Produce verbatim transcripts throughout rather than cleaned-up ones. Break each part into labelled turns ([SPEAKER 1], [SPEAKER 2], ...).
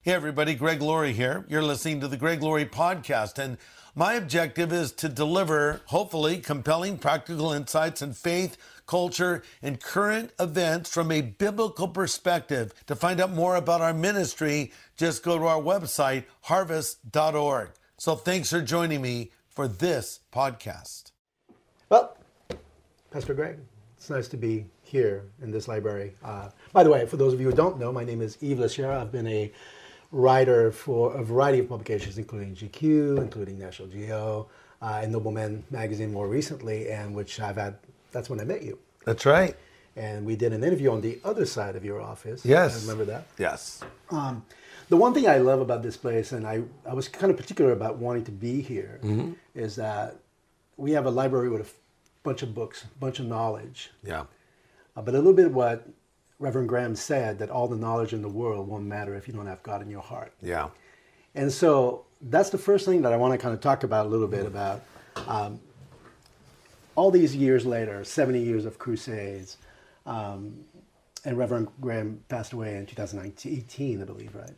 [SPEAKER 1] Hey everybody, Greg Laurie here. You're listening to the Greg Laurie Podcast, and my objective is to deliver, hopefully, compelling practical insights in faith, culture, and current events from a biblical perspective. To find out more about our ministry, just go to our website, harvest dot org. So thanks for joining me for this podcast.
[SPEAKER 2] Well, Pastor Greg, it's nice to be here in this library. Uh, by the way, for those of you who don't know, my name is Yves Lachera. I've been a writer for a variety of publications, including G Q, including National Geo, uh, and Nobleman magazine more recently, and which I've had, that's when I met you.
[SPEAKER 1] That's right.
[SPEAKER 2] And we did an interview on the other side of your office.
[SPEAKER 1] Yes.
[SPEAKER 2] I remember that?
[SPEAKER 1] Yes.
[SPEAKER 2] Um, the one thing I love about this place, and I, I was kind of particular about wanting to be here, mm-hmm. is that we have a library with a f- bunch of books, a bunch of knowledge.
[SPEAKER 1] Yeah.
[SPEAKER 2] Uh, but a little bit what Reverend Graham said, that all the knowledge in the world won't matter if you don't have God in your heart.
[SPEAKER 1] Yeah.
[SPEAKER 2] And so that's the first thing that I want to kind of talk about a little bit about. Um, all these years later, seventy years of crusades, um, and Reverend Graham passed away in two thousand eighteen, I believe, right?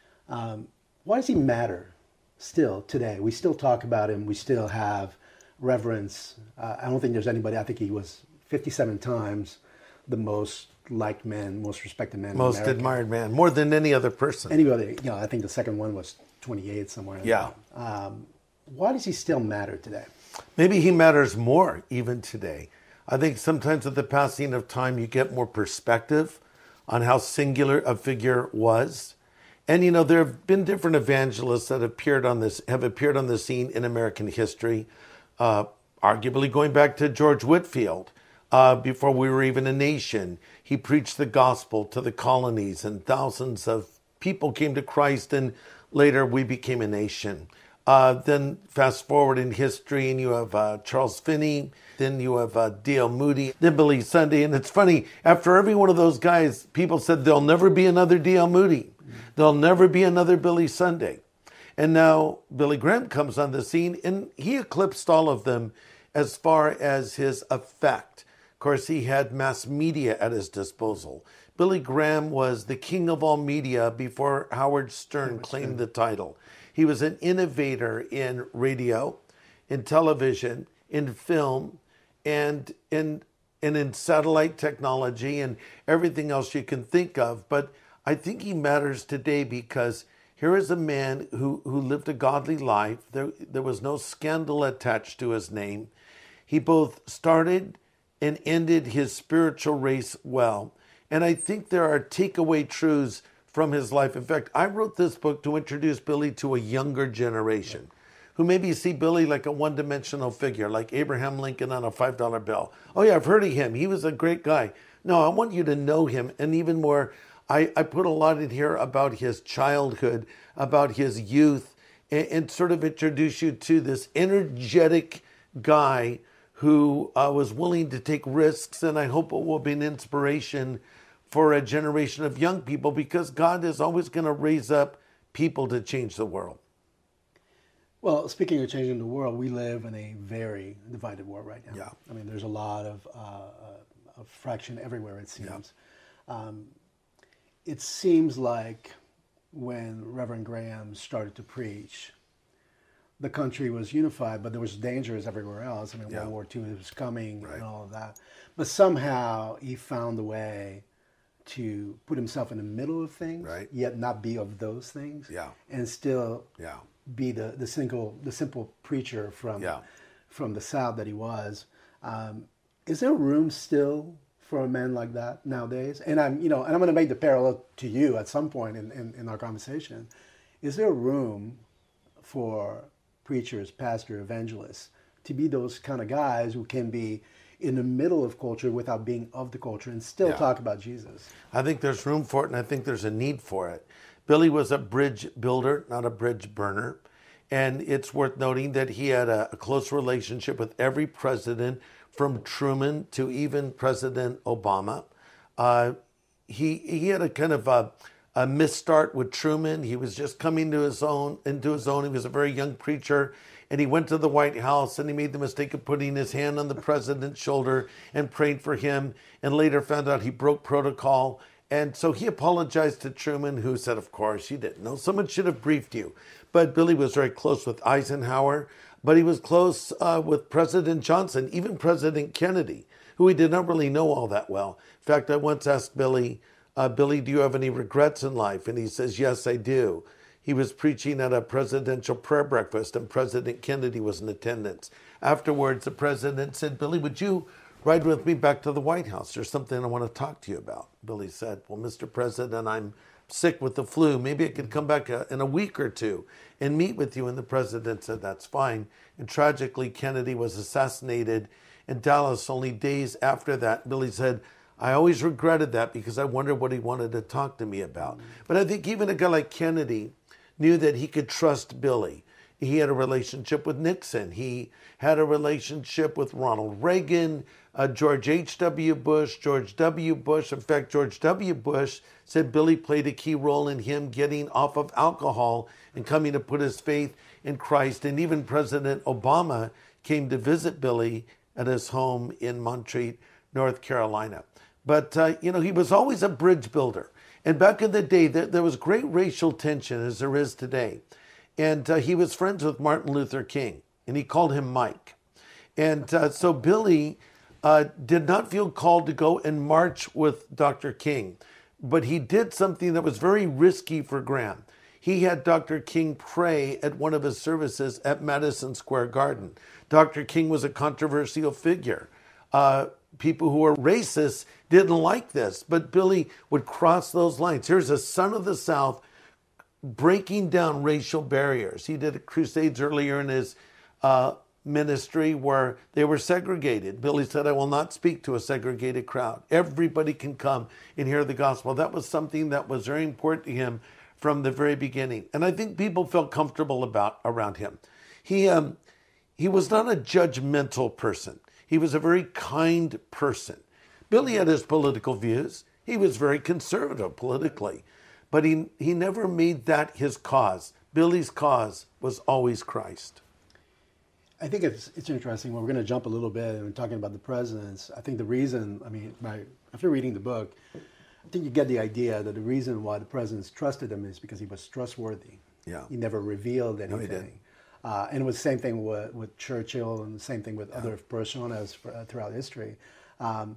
[SPEAKER 2] Um, why does he matter still today? We still talk about him. We still have reverence. Uh, I don't think there's anybody, I think he was fifty-seven times the most liked man, most respected man.
[SPEAKER 1] Most admired man, more than any other person.
[SPEAKER 2] Anybody, you know, I think the second one was twenty-eight somewhere.
[SPEAKER 1] Yeah.
[SPEAKER 2] Um, why does he still matter today?
[SPEAKER 1] Maybe he matters more even today. I think sometimes with the passing of time, you get more perspective on how singular a figure was. And, you know, there have been different evangelists that appeared on this, have appeared on the scene in American history, uh, arguably going back to George Whitefield. Uh, before we were even a nation, he preached the gospel to the colonies, and thousands of people came to Christ, and later we became a nation. Uh, then fast forward in history, and you have uh, Charles Finney, then you have uh, D L Moody, then Billy Sunday. And it's funny, after every one of those guys, people said there'll never be another D L Moody. There'll never be another Billy Sunday. And now Billy Graham comes on the scene, and he eclipsed all of them as far as his effect. Of course, he had mass media at his disposal. Billy Graham was the king of all media before Howard Stern Howard claimed Stern. the title. He was an innovator in radio, in television, in film, and in, and in satellite technology and everything else you can think of. But I think he matters today because here is a man who, who lived a godly life. There, there was no scandal attached to his name. He both started and ended his spiritual race well. And I think there are takeaway truths from his life. In fact, I wrote this book to introduce Billy to a younger generation who maybe see Billy like a one-dimensional figure, like Abraham Lincoln on a five dollar bill. Oh yeah, I've heard of him. He was a great guy. No, I want you to know him. And even more, I, I put a lot in here about his childhood, about his youth, and, and sort of introduce you to this energetic guy who uh, was willing to take risks, and I hope it will be an inspiration for a generation of young people, because God is always going to raise up people to change the world.
[SPEAKER 2] Well, speaking of changing the world, we live in a very divided world right now.
[SPEAKER 1] Yeah.
[SPEAKER 2] I mean, there's a lot of, uh, of fraction everywhere, it seems. Yeah. Um, it seems like when Reverend Graham started to preach, the country was unified, but there was dangers everywhere else. I mean, yeah. World War Two was coming, right, and all of that. But somehow he found a way to put himself in the middle of things,
[SPEAKER 1] right,
[SPEAKER 2] yet not be of those things,
[SPEAKER 1] yeah,
[SPEAKER 2] and still
[SPEAKER 1] yeah.
[SPEAKER 2] be the, the single the simple preacher from
[SPEAKER 1] yeah.
[SPEAKER 2] from the South that he was. Um, is there room still for a man like that nowadays? And I'm you know, and I'm going to make the parallel to you at some point in, in, in our conversation. Is there room for preachers, pastors, evangelists to be those kind of guys who can be in the middle of culture without being of the culture and still yeah. talk about Jesus?
[SPEAKER 1] I think there's room for it, and I think there's a need for it. Billy was a bridge builder, not a bridge burner. And it's worth noting that he had a, a close relationship with every president, from Truman to even President Obama. Uh, he he had a kind of a, a misstart with Truman. He was just coming to his own, into his own. He was a very young preacher. And he went to the White House and he made the mistake of putting his hand on the president's shoulder and prayed for him, and later found out he broke protocol And so he apologized to Truman, who said, of course, you didn't know. Someone should have briefed you. But Billy was very close with Eisenhower, but he was close uh, with President Johnson, even President Kennedy, who he did not really know all that well. In fact, I once asked Billy, uh, Billy, do you have any regrets in life? And he says, yes, I do. He was preaching at a presidential prayer breakfast, and President Kennedy was in attendance. Afterwards, the president said, Billy, would you ride with me back to the White House? There's something I want to talk to you about. Billy said, well, Mister President, I'm sick with the flu. Maybe I could come back a, in a week or two and meet with you. And the president said, that's fine. And tragically, Kennedy was assassinated in Dallas only days after that. Billy said, I always regretted that because I wondered what he wanted to talk to me about. But I think even a guy like Kennedy knew that he could trust Billy. He had a relationship with Nixon. He had a relationship with Ronald Reagan, uh, George H W. Bush, George W. Bush. In fact, George W. Bush said Billy played a key role in him getting off of alcohol and coming to put his faith in Christ. And even President Obama came to visit Billy at his home in Montreat, North Carolina. But, uh, you know, he was always a bridge builder. And back in the day, there, there was great racial tension, as there is today. And uh, he was friends with Martin Luther King, and he called him Mike. And uh, so Billy uh, did not feel called to go and march with Doctor King, but he did something that was very risky for Graham. He had Doctor King pray at one of his services at Madison Square Garden. Doctor King was a controversial figure. Uh, people who were racist didn't like this, but Billy would cross those lines. Here's a son of the South breaking down racial barriers. He did crusades earlier in his uh, ministry where they were segregated. Billy said, I will not speak to a segregated crowd. Everybody can come and hear the gospel. That was something that was very important to him from the very beginning. And I think people felt comfortable about around him. He, um, he was not a judgmental person. He was a very kind person. Billy had his political views. He was very conservative politically. But he, he never made that his cause. Billy's cause was always Christ.
[SPEAKER 2] I think it's it's interesting. Well, we're going to jump a little bit and we're talking about the presidents. I think the reason, I mean, by, after reading the book, I think you get the idea that the reason why the presidents trusted him is because he was trustworthy.
[SPEAKER 1] Yeah.
[SPEAKER 2] He never revealed anything.
[SPEAKER 1] No, he didn't.
[SPEAKER 2] Uh, and it was the same thing with, with Churchill and the same thing with yeah. other personas for, uh, throughout history. Um,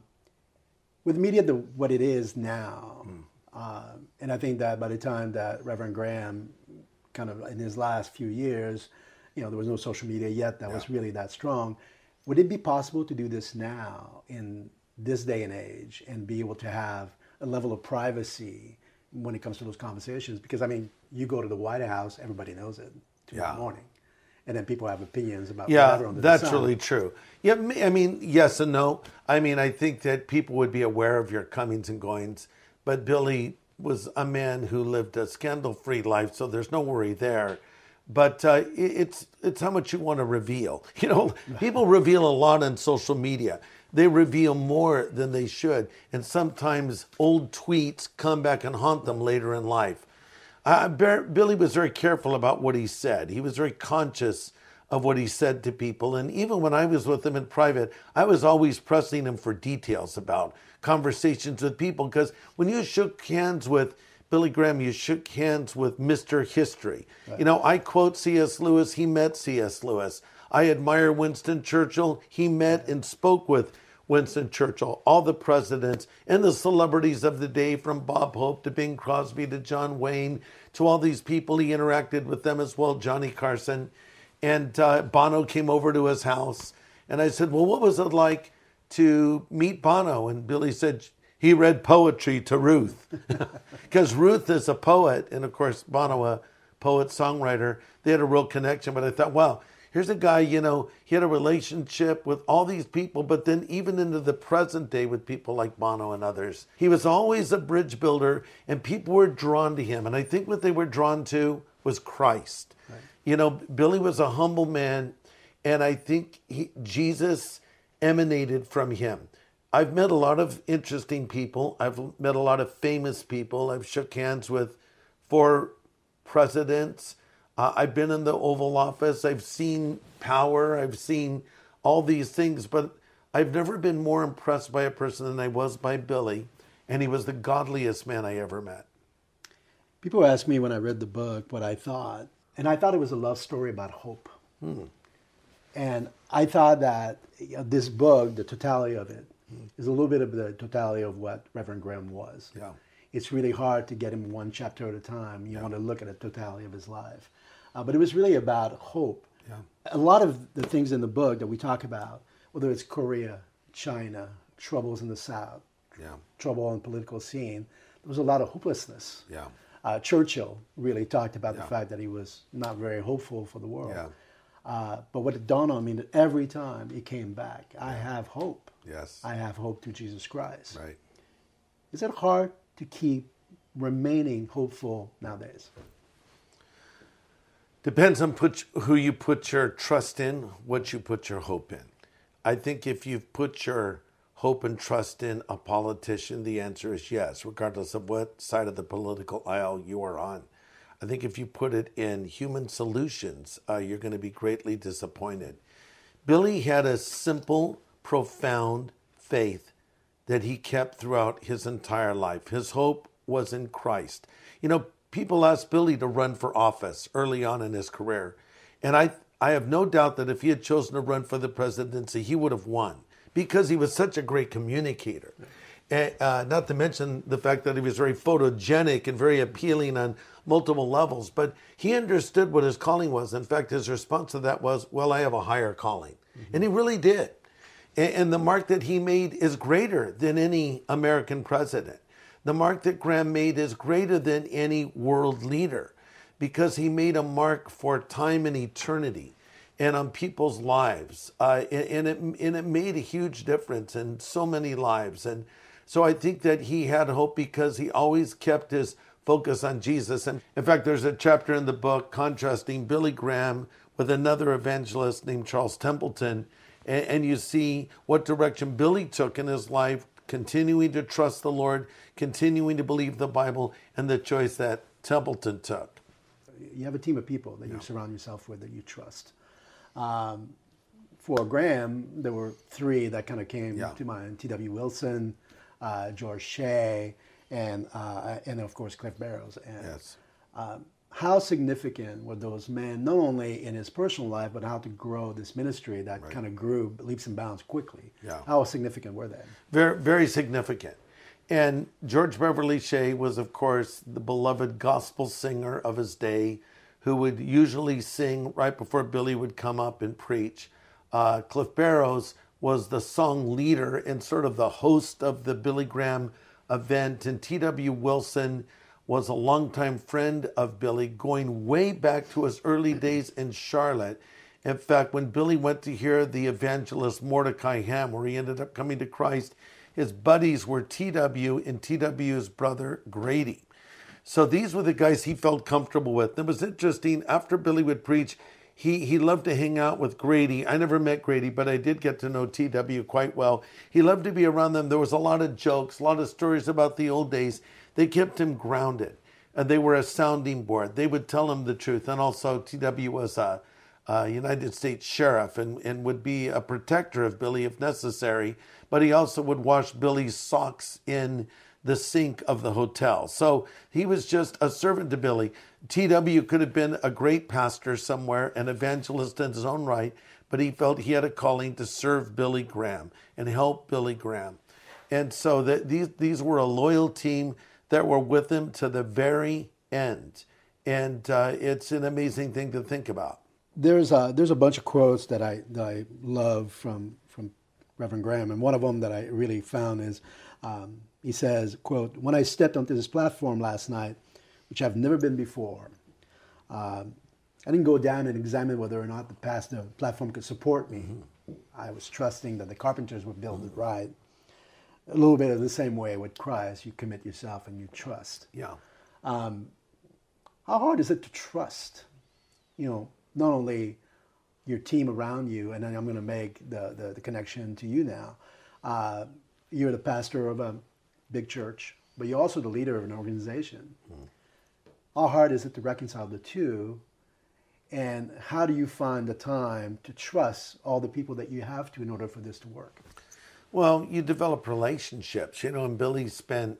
[SPEAKER 2] with media, the, what it is now, mm. Uh, and I think that by the time that Reverend Graham, kind of in his last few years, you know, there was no social media yet that yeah. was really that strong. Would it be possible to do this now in this day and age and be able to have a level of privacy when it comes to those conversations? Because, I mean, you go to the White House, everybody knows it tomorrow yeah. morning. And then people have opinions about
[SPEAKER 1] yeah,
[SPEAKER 2] whatever under
[SPEAKER 1] that's
[SPEAKER 2] the sun.
[SPEAKER 1] really true. Yeah, I mean, yes and no. I mean, I think that people would be aware of your comings and goings. But Billy was a man who lived a scandal-free life, so there's no worry there. But uh, it's it's how much you want to reveal. You know, people reveal a lot on social media. They reveal more than they should. And sometimes old tweets come back and haunt them later in life. Uh, Billy was very careful about what he said. He was very conscious of what he said to people. And even when I was with him in private, I was always pressing him for details about conversations with people, because when you shook hands with Billy Graham, you shook hands with Mister History. Right. You know, I quote C S Lewis, he met C S Lewis. I admire Winston Churchill, he met and spoke with Winston Churchill. All the presidents and the celebrities of the day, from Bob Hope to Bing Crosby to John Wayne, to all these people, he interacted with them as well, Johnny Carson. And uh, Bono came over to his house. And I said, well, what was it like to meet Bono? And Billy said he read poetry to Ruth, because Ruth is a poet, and of course Bono a poet-songwriter. They had a real connection. But I thought, wow, here's a guy, you know, he had a relationship with all these people, but then even into the present day with people like Bono and others. He was always a bridge builder, and people were drawn to him. And I think what they were drawn to was Christ. Right. You know, Billy was a humble man, and I think he, Jesus emanated from him. I've met a lot of interesting people. I've met a lot of famous people. I've shook hands with four presidents. Uh, I've been in the Oval Office. I've seen power. I've seen all these things, but I've never been more impressed by a person than I was by Billy. and he was the godliest man I ever met.
[SPEAKER 2] People ask me when I read the book what I thought, and I thought it was a love story about hope.
[SPEAKER 1] Hmm.
[SPEAKER 2] And I thought that you know, this book, the totality of it, hmm. is a little bit of the totality of what Reverend Graham was.
[SPEAKER 1] Yeah.
[SPEAKER 2] It's really hard to get him one chapter at a time. You
[SPEAKER 1] yeah.
[SPEAKER 2] want to look at the totality of his life. Uh, but it was really about hope.
[SPEAKER 1] Yeah.
[SPEAKER 2] A lot of the things in the book that we talk about, whether it's Korea, China, troubles in the South,
[SPEAKER 1] yeah.
[SPEAKER 2] trouble on the political scene, there was a lot of hopelessness.
[SPEAKER 1] Yeah.
[SPEAKER 2] Uh, Churchill really talked about
[SPEAKER 1] yeah.
[SPEAKER 2] the fact that he was not very hopeful for the world.
[SPEAKER 1] Yeah.
[SPEAKER 2] Uh, but what it dawned on me that every time he came back, I have hope.
[SPEAKER 1] Yes.
[SPEAKER 2] I have hope through Jesus Christ.
[SPEAKER 1] Right.
[SPEAKER 2] Is it hard to keep remaining hopeful nowadays?
[SPEAKER 1] Depends on put, who you put your trust in, what you put your hope in. I think if you've put your hope and trust in a politician, the answer is yes, regardless of what side of the political aisle you are on. I think if you put it in human solutions, uh, you're going to be greatly disappointed. Billy had a simple, profound faith that he kept throughout his entire life. His hope was in Christ. You know, people asked Billy to run for office early on in his career. And I, I have no doubt that if he had chosen to run for the presidency, he would have won because he was such a great communicator. And, uh, not to mention the fact that he was very photogenic and very appealing on multiple levels. But he understood what his calling was. In fact, his response to that was, well, I have a higher calling. Mm-hmm. And he really did. And, and the mark that he made is greater than any American president. The mark that Graham made is greater than any world leader because he made a mark for time and eternity and on people's lives. Uh, and, and, it, and it made a huge difference in so many lives. And so I think that he had hope because he always kept his focus on Jesus. And in fact, there's a chapter in the book contrasting Billy Graham with another evangelist named Charles Templeton. And, and you see what direction Billy took in his life, continuing to trust the Lord, continuing to believe the Bible, and the choice that Templeton took.
[SPEAKER 2] You have a team of people that yeah. you surround yourself with that you trust. Um, for Graham, there were three that kind of came yeah. to mind: T W Wilson, uh, George Shea, and uh, and of course Cliff Barrows. And,
[SPEAKER 1] yes.
[SPEAKER 2] Um, how significant were those men, not only in his personal life, but how to grow this ministry that right. kind of grew leaps and bounds quickly?
[SPEAKER 1] Yeah.
[SPEAKER 2] How significant were they?
[SPEAKER 1] Very, very significant. And George Beverly Shea was, of course, the beloved gospel singer of his day, who would usually sing right before Billy would come up and preach. Uh, Cliff Barrows was the song leader and sort of the host of the Billy Graham event. And T W Wilson was a longtime friend of Billy, going way back to his early days in Charlotte. In fact, when Billy went to hear the evangelist Mordecai Ham, where he ended up coming to Christ, his buddies were T W and T W's brother, Grady. So these were the guys he felt comfortable with. It was interesting, after Billy would preach, he, he loved to hang out with Grady. I never met Grady, but I did get to know T W quite well. He loved to be around them. There was a lot of jokes, a lot of stories about the old days. They kept him grounded. And they were a sounding board. They would tell him the truth. And also T W was a, a United States sheriff and, and would be a protector of Billy if necessary. But he also would wash Billy's socks in the sink of the hotel. So he was just a servant to Billy. T W could have been a great pastor somewhere, an evangelist in his own right, but he felt he had a calling to serve Billy Graham and help Billy Graham. And so that these, these were a loyal team that were with him to the very end. And uh, it's an amazing thing to think about.
[SPEAKER 2] There's a, there's a bunch of quotes that I, that I love from, from Reverend Graham. And one of them that I really found is, um, he says, quote, "When I stepped onto this platform last night, which I've never been before, um, I didn't go down and examine whether or not the past the platform could support me. Mm-hmm. I was trusting that the carpenters would build mm-hmm. it right. A little bit of the same way with Christ, you commit yourself and you trust."
[SPEAKER 1] Yeah.
[SPEAKER 2] Um, how hard is it to trust, you know, not only your team around you, and then I'm going to make the, the, the connection to you now. Uh, you're the pastor of a big church, but you're also the leader of an organization. Mm. How hard is it to reconcile the two? And how do you find the time to trust all the people that you have to in order for this to work?
[SPEAKER 1] Well, you develop relationships, you know, and Billy spent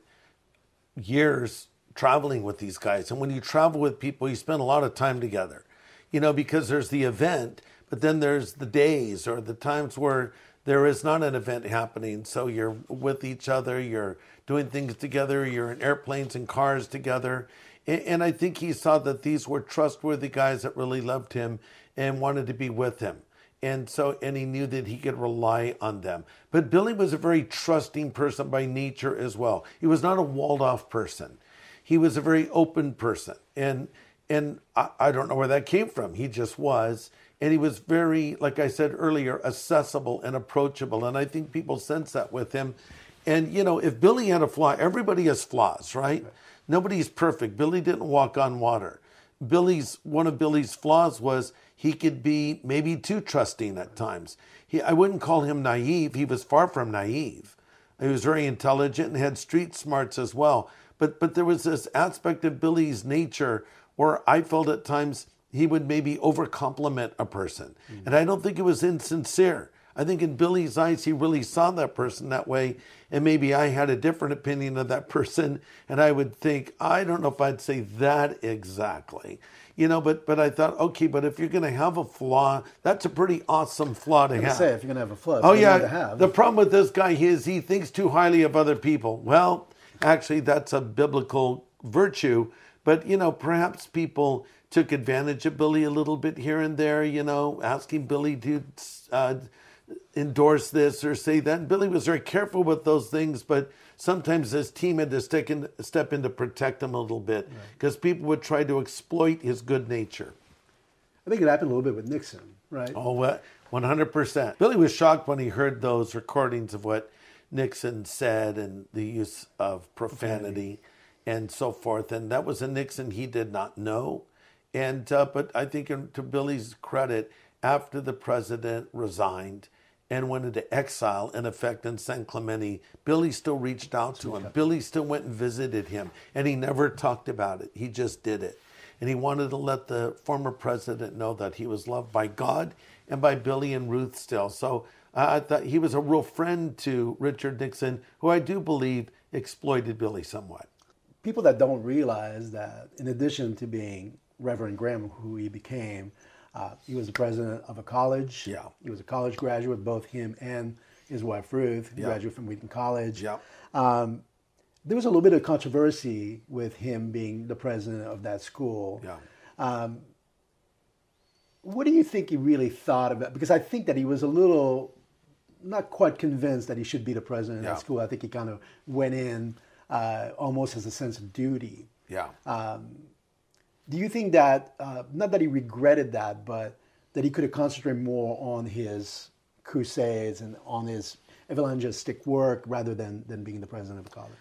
[SPEAKER 1] years traveling with these guys. And when you travel with people, you spend a lot of time together, you know, because there's the event, but then there's the days or the times where there is not an event happening. So you're with each other, you're doing things together, you're in airplanes and cars together. And, and I think he saw that these were trustworthy guys that really loved him and wanted to be with him. And so, and he knew that he could rely on them. But Billy was a very trusting person by nature as well. He was not a walled off person. He was a very open person. And, and I, I don't know where that came from. He just was. And he was very, like I said earlier, accessible and approachable. And I think people sense that with him. And, you know, if Billy had a flaw, everybody has flaws, right? right. Nobody's perfect. Billy didn't walk on water. Billy's, one of Billy's flaws was he could be maybe too trusting at times. He, I wouldn't call him naive. He was far from naive. He was very intelligent and had street smarts as well. But, but there was this aspect of Billy's nature where I felt at times he would maybe over-compliment a person. Mm-hmm. And I don't think it was insincere. I think in Billy's eyes, he really saw that person that way. And maybe I had a different opinion of that person. And I would think, I don't know if I'd say that exactly. You know, but but I thought, okay, but if you're going to have a flaw, that's a pretty awesome flaw to
[SPEAKER 2] I
[SPEAKER 1] have.
[SPEAKER 2] say, if you're going to have a flaw, it's
[SPEAKER 1] oh,
[SPEAKER 2] a good
[SPEAKER 1] yeah.
[SPEAKER 2] one to have.
[SPEAKER 1] The problem with this guy is he thinks too highly of other people. Well, actually, that's a biblical virtue. But, you know, perhaps people took advantage of Billy a little bit here and there, you know, asking Billy to uh, endorse this or say that. And Billy was very careful with those things, but sometimes his team had to stick in, step in to protect him a little bit because right. people would try to exploit his good nature.
[SPEAKER 2] I think it happened a little bit with Nixon, right?
[SPEAKER 1] Oh, one hundred percent. Billy was shocked when he heard those recordings of what Nixon said and the use of profanity, profanity. and so forth. And that was a Nixon he did not know. And uh, but I think to Billy's credit, after the president resigned and went into exile, in effect, in San Clemente, Billy still reached out to him. Billy still went and visited him, and he never talked about it. He just did it. And he wanted to let the former president know that he was loved by God and by Billy and Ruth still. So uh, I thought he was a real friend to Richard Nixon, who I do believe exploited Billy somewhat.
[SPEAKER 2] People that don't realize that, in addition to being Reverend Graham, who he became, uh, he was the president of a college.
[SPEAKER 1] Yeah.
[SPEAKER 2] He was a college graduate, both him and his wife Ruth,
[SPEAKER 1] yeah.
[SPEAKER 2] graduate from Wheaton College.
[SPEAKER 1] Yeah.
[SPEAKER 2] Um, there was a little bit of controversy with him being the president of that school.
[SPEAKER 1] Yeah.
[SPEAKER 2] Um, what do you think he really thought about? Because I think that he was a little, not quite convinced that he should be the president of
[SPEAKER 1] yeah.
[SPEAKER 2] that school. I think he kind of went in uh, almost as a sense of duty.
[SPEAKER 1] Yeah.
[SPEAKER 2] Um, do you think that, uh, not that he regretted that, but that he could have concentrated more on his crusades and on his evangelistic work rather than, than being the president of the college?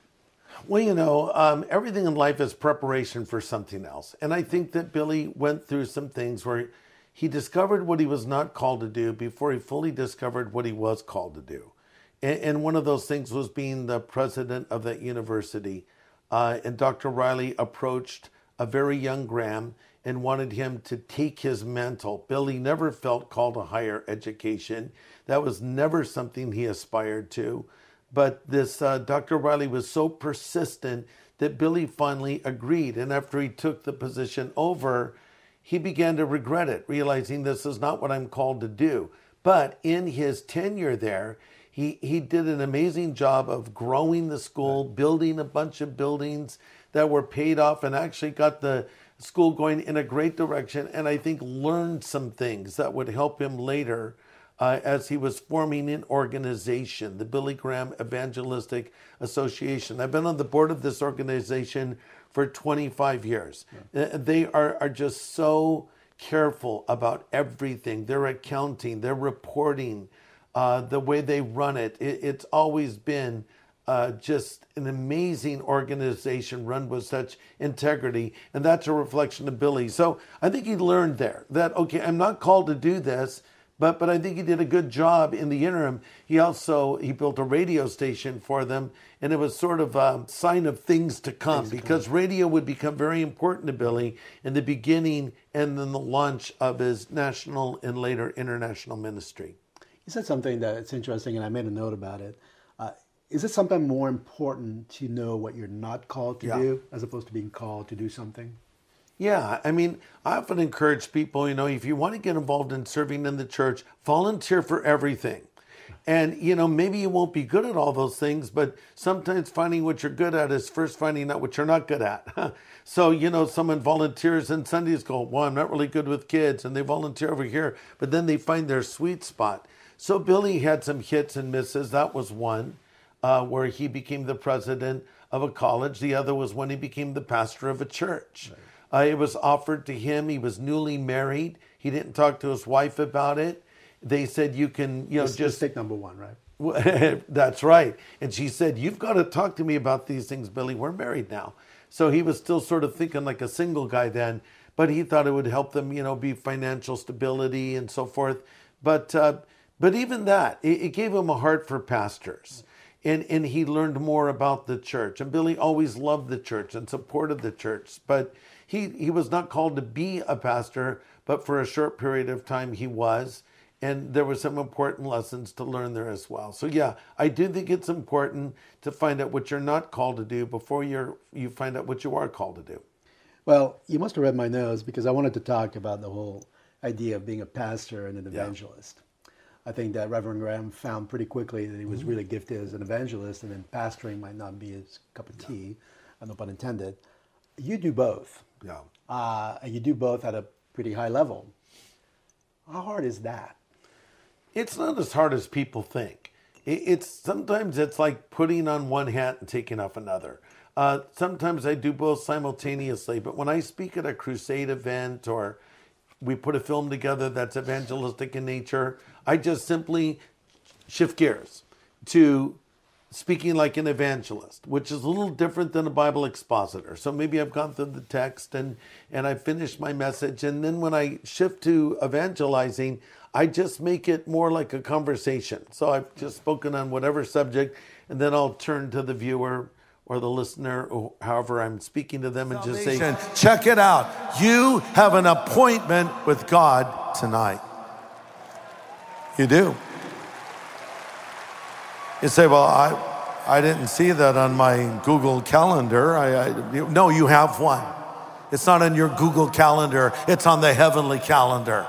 [SPEAKER 1] Well, you know, um, everything in life is preparation for something else. And I think that Billy went through some things where he discovered what he was not called to do before he fully discovered what he was called to do. And, and one of those things was being the president of that university. Uh, and Doctor Riley approached a very young Graham and wanted him to take his mantle. Billy never felt called to higher education. That was never something he aspired to. But this uh, Doctor Riley was so persistent that Billy finally agreed. And after he took the position over, he began to regret it, realizing this is not what I'm called to do. But in his tenure there, he, he did an amazing job of growing the school, building a bunch of buildings that were paid off, and actually got the school going in a great direction. And I think learned some things that would help him later Uh, as he was forming an organization, the Billy Graham Evangelistic Association. I've been on the board of this organization for twenty-five years. Yeah. Uh, they are, are just so careful about everything, their accounting, their reporting, uh, the way they run it. it it's always been uh, just an amazing organization run with such integrity, and that's a reflection of Billy. So I think he learned there that, okay, I'm not called to do this, But but I think he did a good job in the interim. He also, he built a radio station for them, and it was sort of a sign of things to come, things because come. radio would become very important to Billy in the beginning and then the launch of his national and later international ministry.
[SPEAKER 2] You said something that's interesting, and I made a note about it. Uh, is it something more important to know what you're not called to
[SPEAKER 1] Yeah.
[SPEAKER 2] do as opposed to being called to do something?
[SPEAKER 1] Yeah, I mean, I often encourage people, you know, if you want to get involved in serving in the church, volunteer for everything. And, you know, maybe you won't be good at all those things, but sometimes finding what you're good at is first finding out what you're not good at. So, you know, someone volunteers in Sunday school. Well, I'm not really good with kids, and they volunteer over here, but then they find their sweet spot. So Billy had some hits and misses. That was one uh, where he became the president of a college. The other was when he became the pastor of a church. Right. Uh, it was offered to him. He was newly married. He didn't talk to his wife about it. They said, you can, you know,
[SPEAKER 2] This-
[SPEAKER 1] just
[SPEAKER 2] Mistake number one, right?
[SPEAKER 1] That's right. And she said, you've got to talk to me about these things, Billy. We're married now. So he was still sort of thinking like a single guy then, but he thought it would help them, you know, be financial stability and so forth. But uh, but even that, it, it gave him a heart for pastors. And, and he learned more about the church. And Billy always loved the church and supported the church. But he, he was not called to be a pastor, but for a short period of time he was. And there were some important lessons to learn there as well. So yeah, I do think it's important to find out what you're not called to do before you're you find out what you are called to do.
[SPEAKER 2] Well, you must have read my notes because I wanted to talk about the whole idea of being a pastor and an
[SPEAKER 1] Yeah.
[SPEAKER 2] evangelist. I think that Reverend Graham found pretty quickly that he was really gifted as an evangelist, and then pastoring might not be his cup of tea, uh, no pun intended. You do both,
[SPEAKER 1] Yeah.
[SPEAKER 2] uh, and you do both at a pretty high level. How hard is that?
[SPEAKER 1] It's not as hard as people think. It- It's sometimes it's like putting on one hat and taking off another. Uh, sometimes I do both simultaneously, but when I speak at a crusade event or we put a film together that's evangelistic in nature, I just simply shift gears to speaking like an evangelist, which is a little different than a Bible expositor. So maybe I've gone through the text and, and I finished my message. And then when I shift to evangelizing, I just make it more like a conversation. So I've just spoken on whatever subject, and then I'll turn to the viewer or the listener, or however I'm speaking to them, and just say, check it out. You have an appointment with God tonight. You do. You say, well, I, I didn't see that on my Google Calendar. I, I, you- no, you have one. It's not on your Google Calendar. It's on the heavenly calendar.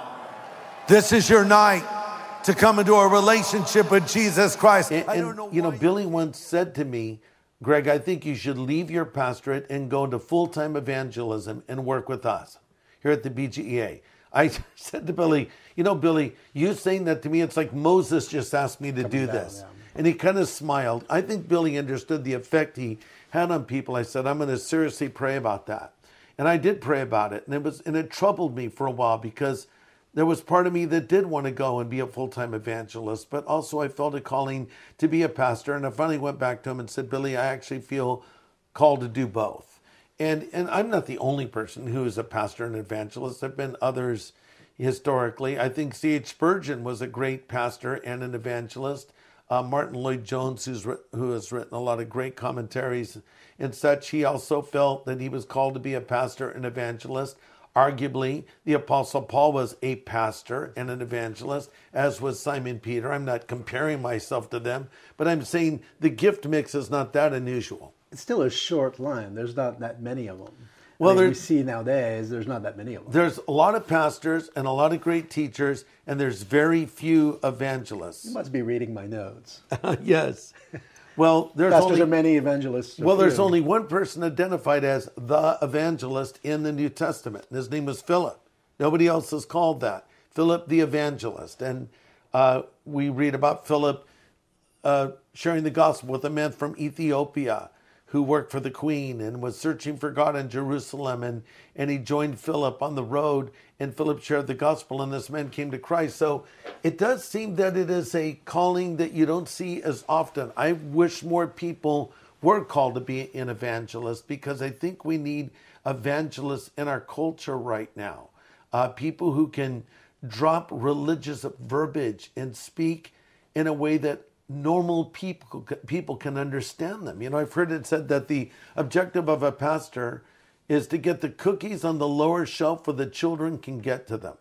[SPEAKER 1] This is your night to come into a relationship with Jesus Christ. And,
[SPEAKER 3] I
[SPEAKER 1] and,
[SPEAKER 3] don't know
[SPEAKER 1] you know,
[SPEAKER 3] why-
[SPEAKER 1] Billy once said to me, Greg, I think you should leave your pastorate and go into full-time evangelism and work with us here at the B G E A. I said to Billy, you know, Billy, you saying that to me, it's like Moses just asked me to do
[SPEAKER 2] down,
[SPEAKER 1] this.
[SPEAKER 2] yeah.
[SPEAKER 1] And he kind of smiled. I think Billy understood the effect he had on people. I said, I'm going to seriously pray about that. And I did pray about it. And it was, and it troubled me for a while because there was part of me that did want to go and be a full-time evangelist, but also I felt a calling to be a pastor. And I finally went back to him and said, Billy, I actually feel called to do both. And and I'm not the only person who is a pastor and evangelist. There have been others historically. I think C H Spurgeon was a great pastor and an evangelist. Uh, Martin Lloyd-Jones, who's writ- who has written a lot of great commentaries and such, he also felt that he was called to be a pastor and evangelist. Arguably, the Apostle Paul was a pastor and an evangelist, as was Simon Peter. I'm not comparing myself to them, but I'm saying the gift mix is not that unusual.
[SPEAKER 2] It's still a short line. There's not that many of them.
[SPEAKER 1] Well,
[SPEAKER 2] I mean,
[SPEAKER 1] there-
[SPEAKER 2] we see nowadays, there's not that many of them.
[SPEAKER 1] There's a lot of pastors and a lot of great teachers, and there's very few evangelists.
[SPEAKER 2] You must be reading my notes.
[SPEAKER 1] Yes. Well, there's
[SPEAKER 2] Pastors
[SPEAKER 1] only
[SPEAKER 2] are many, evangelists are
[SPEAKER 1] well, there's
[SPEAKER 2] few.
[SPEAKER 1] only one person identified as the evangelist in the New Testament, and his name was Philip. Nobody else is called that. Philip the evangelist, and uh, we read about Philip uh, sharing the gospel with a man from Ethiopia who worked for the queen and was searching for God in Jerusalem, and and he joined Philip on the road, and Philip shared the gospel, and this man came to Christ. So it does seem that it is a calling that you don't see as often. I wish more people were called to be an evangelist, because I think we need evangelists in our culture right now. Uh, people who can drop religious verbiage and speak in a way that normal people people can understand them. You know, I've heard it said that the objective of a pastor is to get the cookies on the lower shelf where the children can get to them.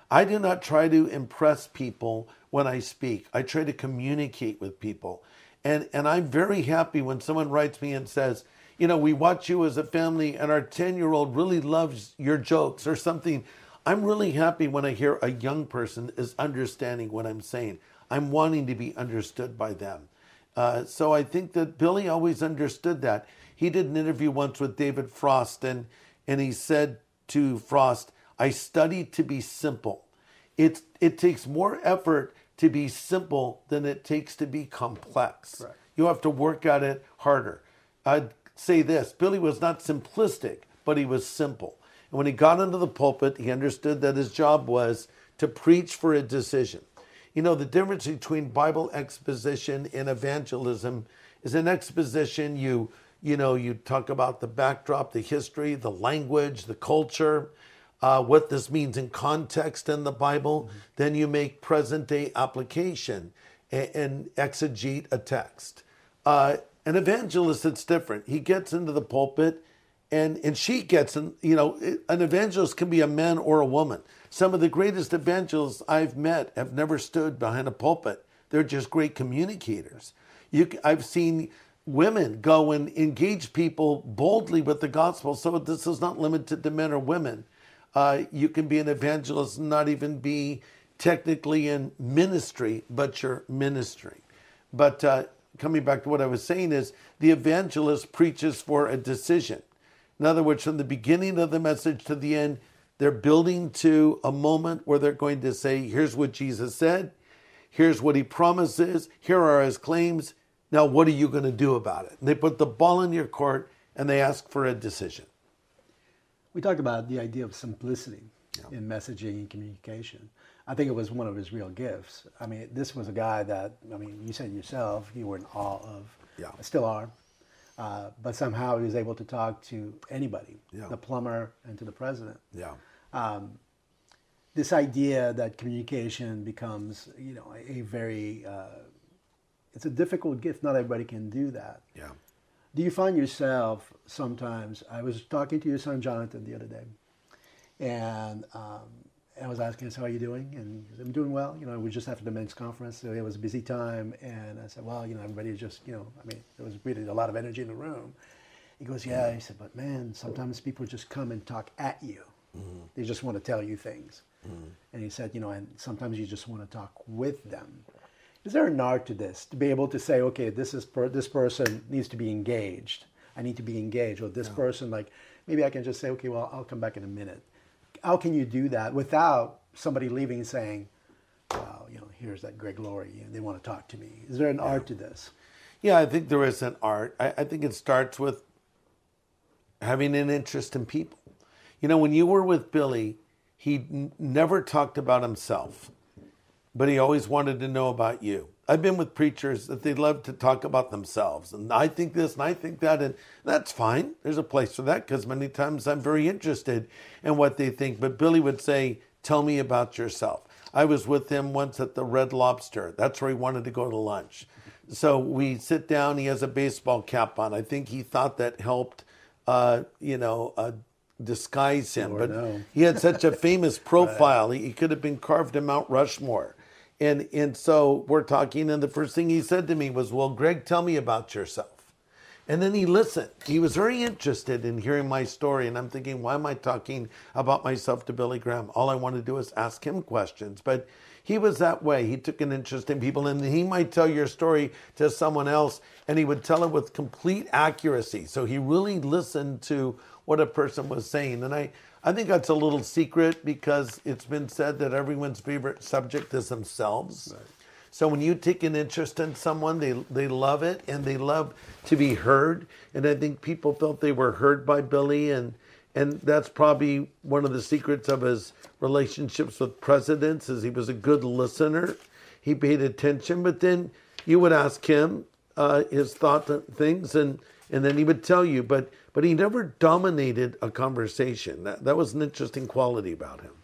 [SPEAKER 1] I do not try to impress people when I speak. I try to communicate with people. And, and I'm very happy when someone writes me and says, you know, we watch you as a family and our ten-year-old really loves your jokes or something. I'm really happy when I hear a young person is understanding what I'm saying. I'm wanting to be understood by them. Uh, so I think that Billy always understood that. He did an interview once with David Frost, and, and he said to Frost, I studied to be simple. It, it takes more effort to be simple than it takes to be complex.
[SPEAKER 2] Right.
[SPEAKER 1] You have to work at it harder. I'd say this, Billy was not simplistic, but he was simple. And when he got into the pulpit, he understood that his job was to preach for a decision. You know, the difference between Bible exposition and evangelism is in exposition, you, you know, you talk about the backdrop, the history, the language, the culture, uh, what this means in context in the Bible. Mm-hmm. Then you make present day application and, and exegete a text. Uh, an evangelist, it's different. He gets into the pulpit and, and she gets in, you know, an evangelist can be a man or a woman. Some of the greatest evangelists I've met have never stood behind a pulpit. They're just great communicators. You, I've seen women go and engage people boldly with the gospel. So this is not limited to men or women. Uh, you can be an evangelist and not even be technically in ministry, but you're ministering. But uh, coming back to what I was saying is the evangelist preaches for a decision. In other words, from the beginning of the message to the end, they're building to a moment where they're going to say, here's what Jesus said, here's what he promises, here are his claims, now what are you going to do about it? And they put the ball in your court and they ask for a decision.
[SPEAKER 2] We talked about the idea of simplicity
[SPEAKER 1] Yeah.
[SPEAKER 2] in messaging and communication. I think it was one of his real gifts. I mean, this was a guy that, I mean, you said yourself, you were in awe of,
[SPEAKER 1] Yeah.
[SPEAKER 2] still are, uh, but somehow he was able to talk to anybody,
[SPEAKER 1] Yeah.
[SPEAKER 2] the plumber and to the president.
[SPEAKER 1] Yeah.
[SPEAKER 2] Um, this idea that communication becomes, you know, a, a very, uh, it's a difficult gift. Not everybody can do that.
[SPEAKER 1] Yeah.
[SPEAKER 2] Do you find yourself sometimes, I was talking to your son Jonathan the other day, and um, I was asking him, how are you doing? And he said, I'm doing well. You know, we just after the men's conference, so it was a busy time. And I said, well, you know, everybody just, you know, I mean, there was really a lot of energy in the room. He goes, yeah. He said, but man, sometimes people just come and talk at you. Mm-hmm. They just want to tell you things. Mm-hmm. And he said, you know, and sometimes you just want to talk with them. Is there an art to this, to be able to say, okay, this is per- this person needs to be engaged. I need to be engaged. Or this yeah. person, like, maybe I can just say, okay, well, I'll come back in a minute. How can you do that without somebody leaving and saying, wow, you know, here's that Greg Laurie, and they want to talk to me. Is there an yeah. art to this?
[SPEAKER 1] Yeah, I think there is an art. I, I think it starts with having an interest in people. You know, when you were with Billy, he n- never talked about himself, but he always wanted to know about you. I've been with preachers that they love to talk about themselves. And I think this and I think that, and that's fine. There's a place for that because many times I'm very interested in what they think. But Billy would say, tell me about yourself. I was with him once at the Red Lobster. That's where he wanted to go to lunch. So we sit down. He has a baseball cap on. I think he thought that helped, uh, you know, uh, disguise him.
[SPEAKER 2] Or
[SPEAKER 1] but
[SPEAKER 2] no.
[SPEAKER 1] He had such a famous profile. Right. He, he could have been carved in Mount Rushmore. And and so we're talking, and the first thing he said to me was, well, Greg, tell me about yourself. And then he listened. He was very interested in hearing my story. And I'm thinking, why am I talking about myself to Billy Graham? All I want to do is ask him questions. But he was that way. He took an interest in people. And he might tell your story to someone else, and he would tell it with complete accuracy. So he really listened to what a person was saying. And I, I think that's a little secret because it's been said that everyone's favorite subject is themselves. Right. So when you take an interest in someone, they they love it and they love to be heard. And I think people felt they were heard by Billy, and and that's probably one of the secrets of his relationships with presidents is he was a good listener. He paid attention, but then you would ask him uh, his thoughts and things, and and then he would tell you, but but he never dominated a conversation. That that was an interesting quality about him.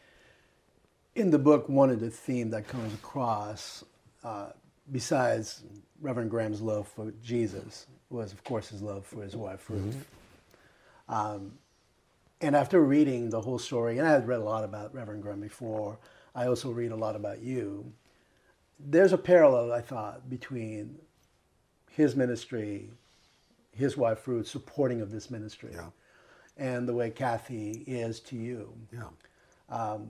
[SPEAKER 2] In the book, one of the themes that comes across, uh, besides Reverend Graham's love for Jesus, was, of course, his love for his wife, Ruth. Mm-hmm. Um, And after reading the whole story, and I had read a lot about Reverend Graham before, I also read a lot about you. There's a parallel, I thought, between his ministry, his wife Ruth supporting of this ministry,
[SPEAKER 1] Yeah.
[SPEAKER 2] and the way Kathy is to you.
[SPEAKER 1] Yeah.
[SPEAKER 2] Um,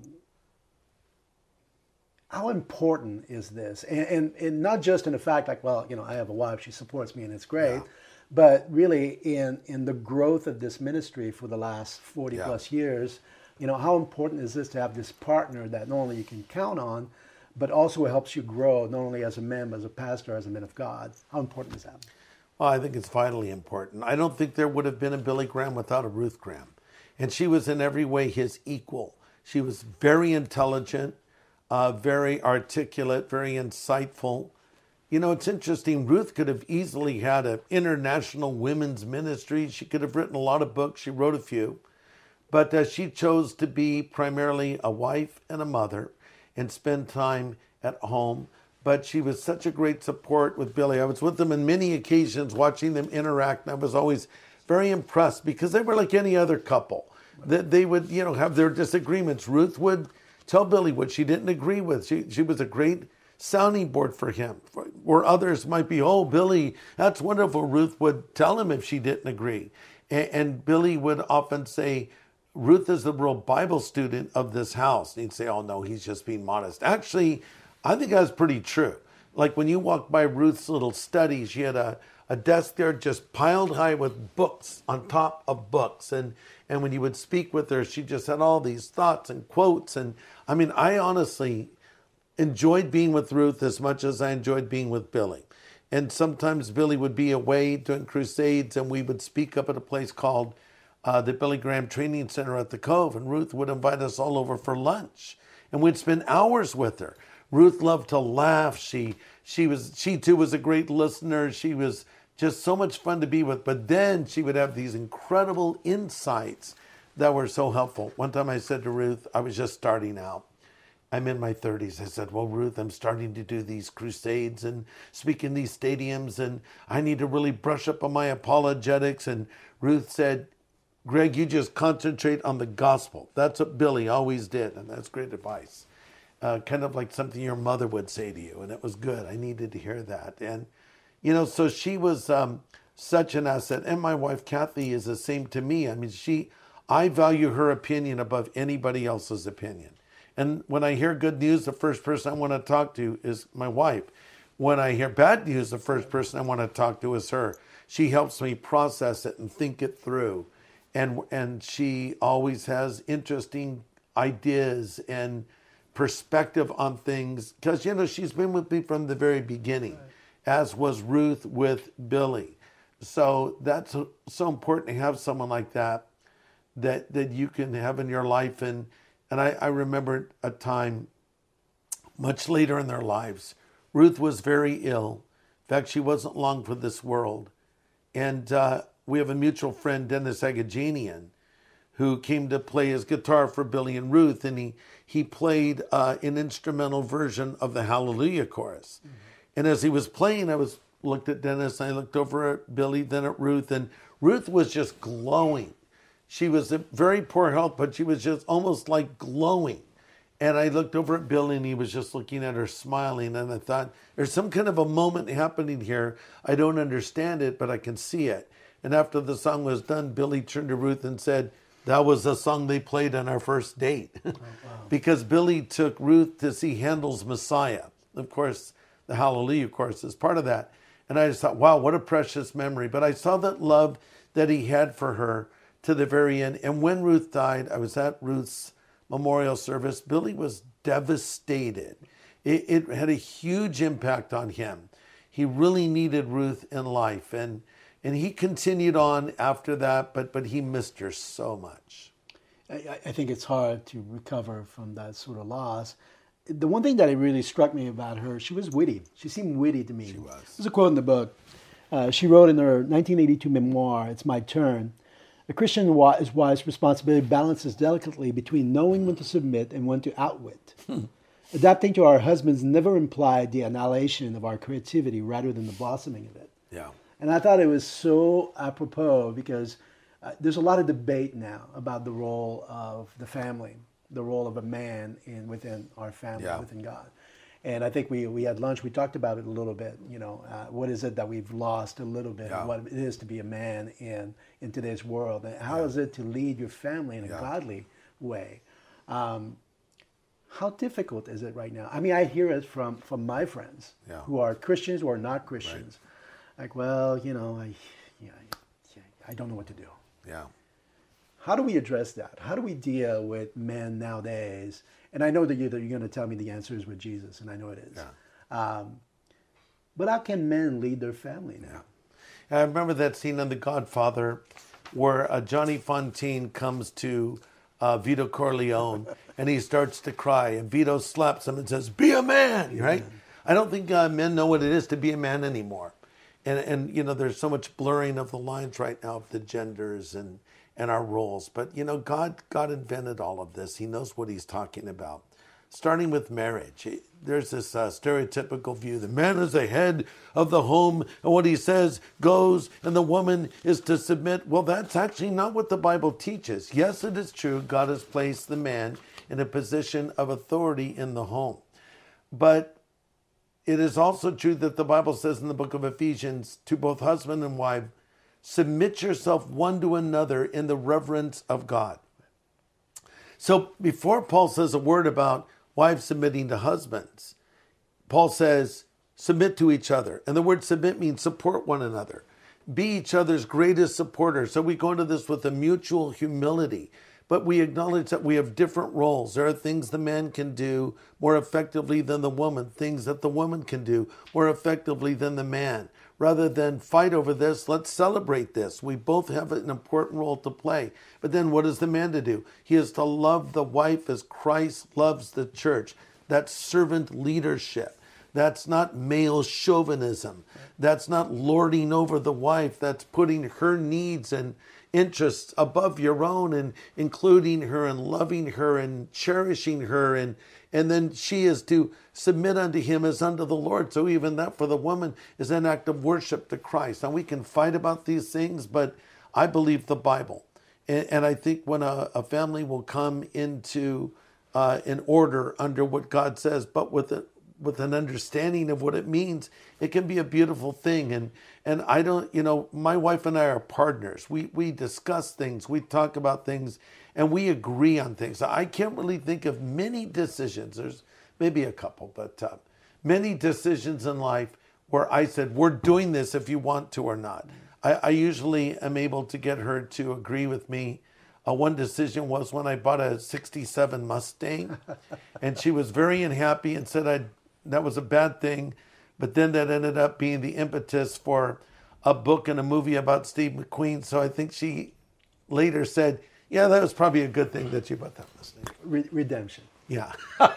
[SPEAKER 2] how important is this? And, and, and not just in the fact like, well, you know, I have a wife, she supports me and it's great,
[SPEAKER 1] Yeah.
[SPEAKER 2] but really in, in the growth of this ministry for the last forty
[SPEAKER 1] Yeah.
[SPEAKER 2] plus years, you know, how important is this to have this partner that not only you can count on, but also helps you grow, not only as a man, but as a pastor, as a man of God? How important is that?
[SPEAKER 1] Well, I think it's vitally important. I don't think there would have been a Billy Graham without a Ruth Graham. And she was in every way his equal. She was very intelligent, uh, very articulate, very insightful. You know, it's interesting. Ruth could have easily had an international women's ministry. She could have written a lot of books. She wrote a few. But uh, she chose to be primarily a wife and a mother and spend time at home. But she was such a great support with Billy. I was with them on many occasions watching them interact, and I was always very impressed because they were like any other couple. They, they would, you know, have their disagreements. Ruth would tell Billy what she didn't agree with. She, she was a great sounding board for him, for, where others might be, oh, Billy, that's wonderful. Ruth would tell him if she didn't agree. And, and Billy would often say, Ruth is the real Bible student of this house. And he'd say, oh, no, he's just being modest. Actually, I think that's pretty true. Like when you walk by Ruth's little study, she had a, a desk there just piled high with books on top of books. And, and when you would speak with her, she just had all these thoughts and quotes. And I mean, I honestly enjoyed being with Ruth as much as I enjoyed being with Billy. And sometimes Billy would be away doing crusades, and we would speak up at a place called uh, the Billy Graham Training Center at the Cove, and Ruth would invite us all over for lunch, and we'd spend hours with her. Ruth loved to laugh. She she was she too was a great listener. She was just so much fun to be with. But then she would have these incredible insights that were so helpful. One time I said to Ruth, I was just starting out. I'm in my thirties. I said, well, Ruth, I'm starting to do these crusades and speak in these stadiums, and I need to really brush up on my apologetics. And Ruth said, Greg, you just concentrate on the gospel. That's what Billy always did, and that's great advice. Uh, kind of like something your mother would say to you, and it was good. I needed to hear that. And, you know, so she was um, such an asset. And my wife, Kathy, is the same to me. I mean, she, I value her opinion above anybody else's opinion. And when I hear good news, the first person I want to talk to is my wife. When I hear bad news, the first person I want to talk to is her. She helps me process it and think it through. And, and she always has interesting ideas and perspective on things. Because, you know, she's been with me from the very beginning, as was Ruth with Billy. So that's so important to have someone like that, that, that you can have in your life. And And I, I remember a time much later in their lives, Ruth was very ill. In fact, she wasn't long for this world. And uh, we have a mutual friend, Dennis Agajanian, who came to play his guitar for Billy and Ruth. And he, he played uh, an instrumental version of the Hallelujah chorus. Mm-hmm. And as he was playing, I was looked at Dennis, and I looked over at Billy, then at Ruth. And Ruth was just glowing. She was in very poor health, but she was just almost like glowing. And I looked over at Billy, and he was just looking at her smiling. And I thought, there's some kind of a moment happening here. I don't understand it, but I can see it. And after the song was done, Billy turned to Ruth and said, that was the song they played on our first date. Oh, wow. Because Billy took Ruth to see Handel's Messiah. Of course, the Hallelujah chorus is part of that. And I just thought, wow, what a precious memory. But I saw that love that he had for her to the very end. And when Ruth died, I was at Ruth's memorial service. Billy was devastated. It, it had a huge impact on him. He really needed Ruth in life. And and he continued on after that, but but he missed her so much.
[SPEAKER 2] I, I think it's hard to recover from that sort of loss. The one thing that really struck me about her, she was witty. She seemed witty to me.
[SPEAKER 1] She was.
[SPEAKER 2] There's a quote in the book. Uh, she wrote in her nineteen eighty-two memoir, It's My Turn, a Christian wife's responsibility balances delicately between knowing when to submit and when to outwit. Hmm. Adapting to our husbands never implied the annihilation of our creativity rather than the blossoming of it.
[SPEAKER 1] Yeah.
[SPEAKER 2] And I thought it was so apropos because uh, there's a lot of debate now about the role of the family, the role of a man in within our family,
[SPEAKER 1] Yeah.
[SPEAKER 2] within God. And I think we, we had lunch, we talked about it a little bit, you know, uh, what is it that we've lost a little bit
[SPEAKER 1] Yeah.
[SPEAKER 2] of what it is to be a man in, in today's world? And how
[SPEAKER 1] Yeah.
[SPEAKER 2] is it to lead your family in a
[SPEAKER 1] Yeah.
[SPEAKER 2] godly way? Um, how difficult is it right now? I mean, I hear it from, from my friends
[SPEAKER 1] Yeah.
[SPEAKER 2] who are Christians or not Christians. Like, well, you know, I, yeah, yeah, I don't know what to do.
[SPEAKER 1] Yeah.
[SPEAKER 2] How do we address that? How do we deal with men nowadays? And I know that you're, that you're going to tell me the answer is with Jesus, and I know it is.
[SPEAKER 1] Yeah.
[SPEAKER 2] Um, but how can men lead their family now?
[SPEAKER 1] I remember that scene in The Godfather where uh, Johnny Fontaine comes to uh, Vito Corleone and he starts to cry, and Vito slaps him and says, "Be a man," right? I don't think uh, men know what it is to be a man anymore. And, and, you know, there's so much blurring of the lines right now of the genders and, and our roles. But, you know, God, God invented all of this. He knows what he's talking about. Starting with marriage, there's this uh, stereotypical view. The man is the head of the home, and what he says goes, and the woman is to submit. Well, that's actually not what the Bible teaches. Yes, it is true. God has placed the man in a position of authority in the home. But it is also true that the Bible says in the book of Ephesians to both husband and wife, submit yourself one to another in the reverence of God. So before Paul says a word about wives submitting to husbands, Paul says, submit to each other. And the word submit means support one another. Be each other's greatest supporter. So we go into this with a mutual humility. But we acknowledge that we have different roles. There are things the man can do more effectively than the woman, things that the woman can do more effectively than the man. Rather than fight over this, let's celebrate this. We both have an important role to play. But then what is the man to do? He is to love the wife as Christ loves the church. That's servant leadership. That's not male chauvinism. That's not lording over the wife. That's putting her needs and interests above your own and including her and loving her and cherishing her. And, and then she is to submit unto him as unto the Lord. So even that for the woman is an act of worship to Christ. Now we can fight about these things, but I believe the Bible. And, and I think when a, a family will come into uh, an order under what God says, but with a, with an understanding of what it means, it can be a beautiful thing. And and I don't, you know, my wife and I are partners. We we discuss things, we talk about things, and we agree on things. I can't really think of many decisions. There's maybe a couple, but uh, many decisions in life where I said, we're doing this if you want to or not. I, I usually am able to get her to agree with me. Uh, one decision was when I bought a sixty-seven Mustang, and she was very unhappy and said I'd that was a bad thing, but then that ended up being the impetus for a book and a movie about Steve McQueen. So I think she later said, yeah, that was probably a good thing that you bought that Mustang.
[SPEAKER 2] Re- redemption.
[SPEAKER 1] Yeah.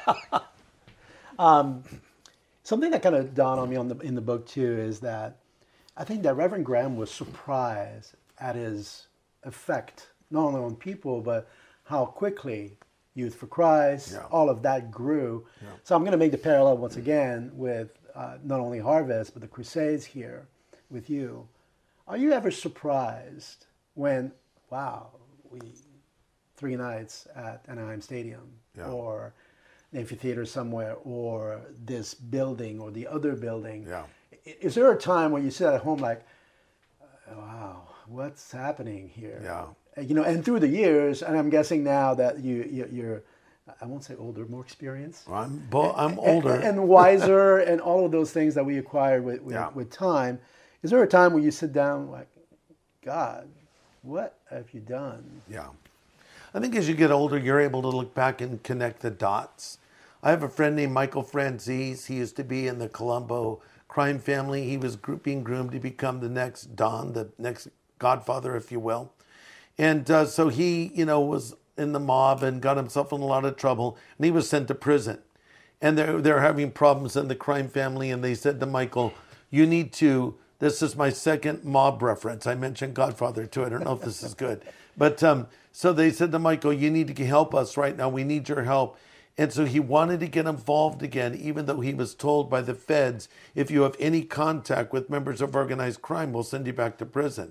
[SPEAKER 2] um, something that kind of dawned on me on the, in the book too is that I think that Reverend Graham was surprised at his effect, not only on people, but how quickly Youth for Christ,
[SPEAKER 1] Yeah.
[SPEAKER 2] all of that grew.
[SPEAKER 1] Yeah.
[SPEAKER 2] So I'm going to make the parallel once again with uh, not only Harvest, but the Crusades here with you. Are you ever surprised when, wow, we three nights at Anaheim Stadium
[SPEAKER 1] Yeah.
[SPEAKER 2] or an amphitheater somewhere or this building or the other building?
[SPEAKER 1] Yeah.
[SPEAKER 2] I- Is there a time when you sit at home like, wow, what's happening here?
[SPEAKER 1] Yeah.
[SPEAKER 2] You know, and through the years, and I'm guessing now that you, you you're, I won't say older, more experienced,
[SPEAKER 1] I'm bo- I'm older.
[SPEAKER 2] and, and wiser, and all of those things that we acquire with with,
[SPEAKER 1] Yeah.
[SPEAKER 2] with time. Is there a time where you sit down like, God, what have you done?
[SPEAKER 1] Yeah. I think as you get older, you're able to look back and connect the dots. I have a friend named Michael Franzese. He used to be in the Colombo crime family. He was gr- being groomed to become the next Don, the next Godfather, if you will. And uh, so he, you know, was in the mob and got himself in a lot of trouble, and he was sent to prison. And they're, they're having problems in the crime family, and they said to Michael, you need to, this is my second mob reference. I mentioned Godfather too. I don't know if this is good. But um, so they said to Michael, you need to help us right now. We need your help. And so he wanted to get involved again, even though he was told by the feds, if you have any contact with members of organized crime, we'll send you back to prison.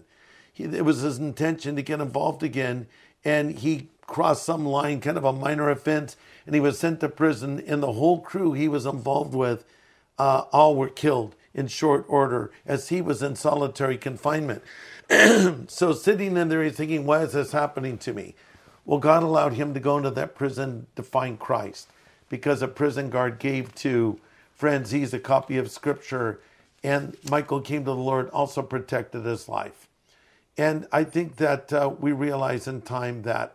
[SPEAKER 1] he, it was his intention to get involved again, and he crossed some line, kind of a minor offense, and he was sent to prison. And the whole crew he was involved with, uh, all were killed in short order as he was in solitary confinement. So sitting in there, he's thinking, why is this happening to me? Well, God allowed him to go into that prison to find Christ, because a prison guard gave to Franzese a copy of Scripture, and Michael came to the Lord, also protected his life. And I think that uh, we realize in time that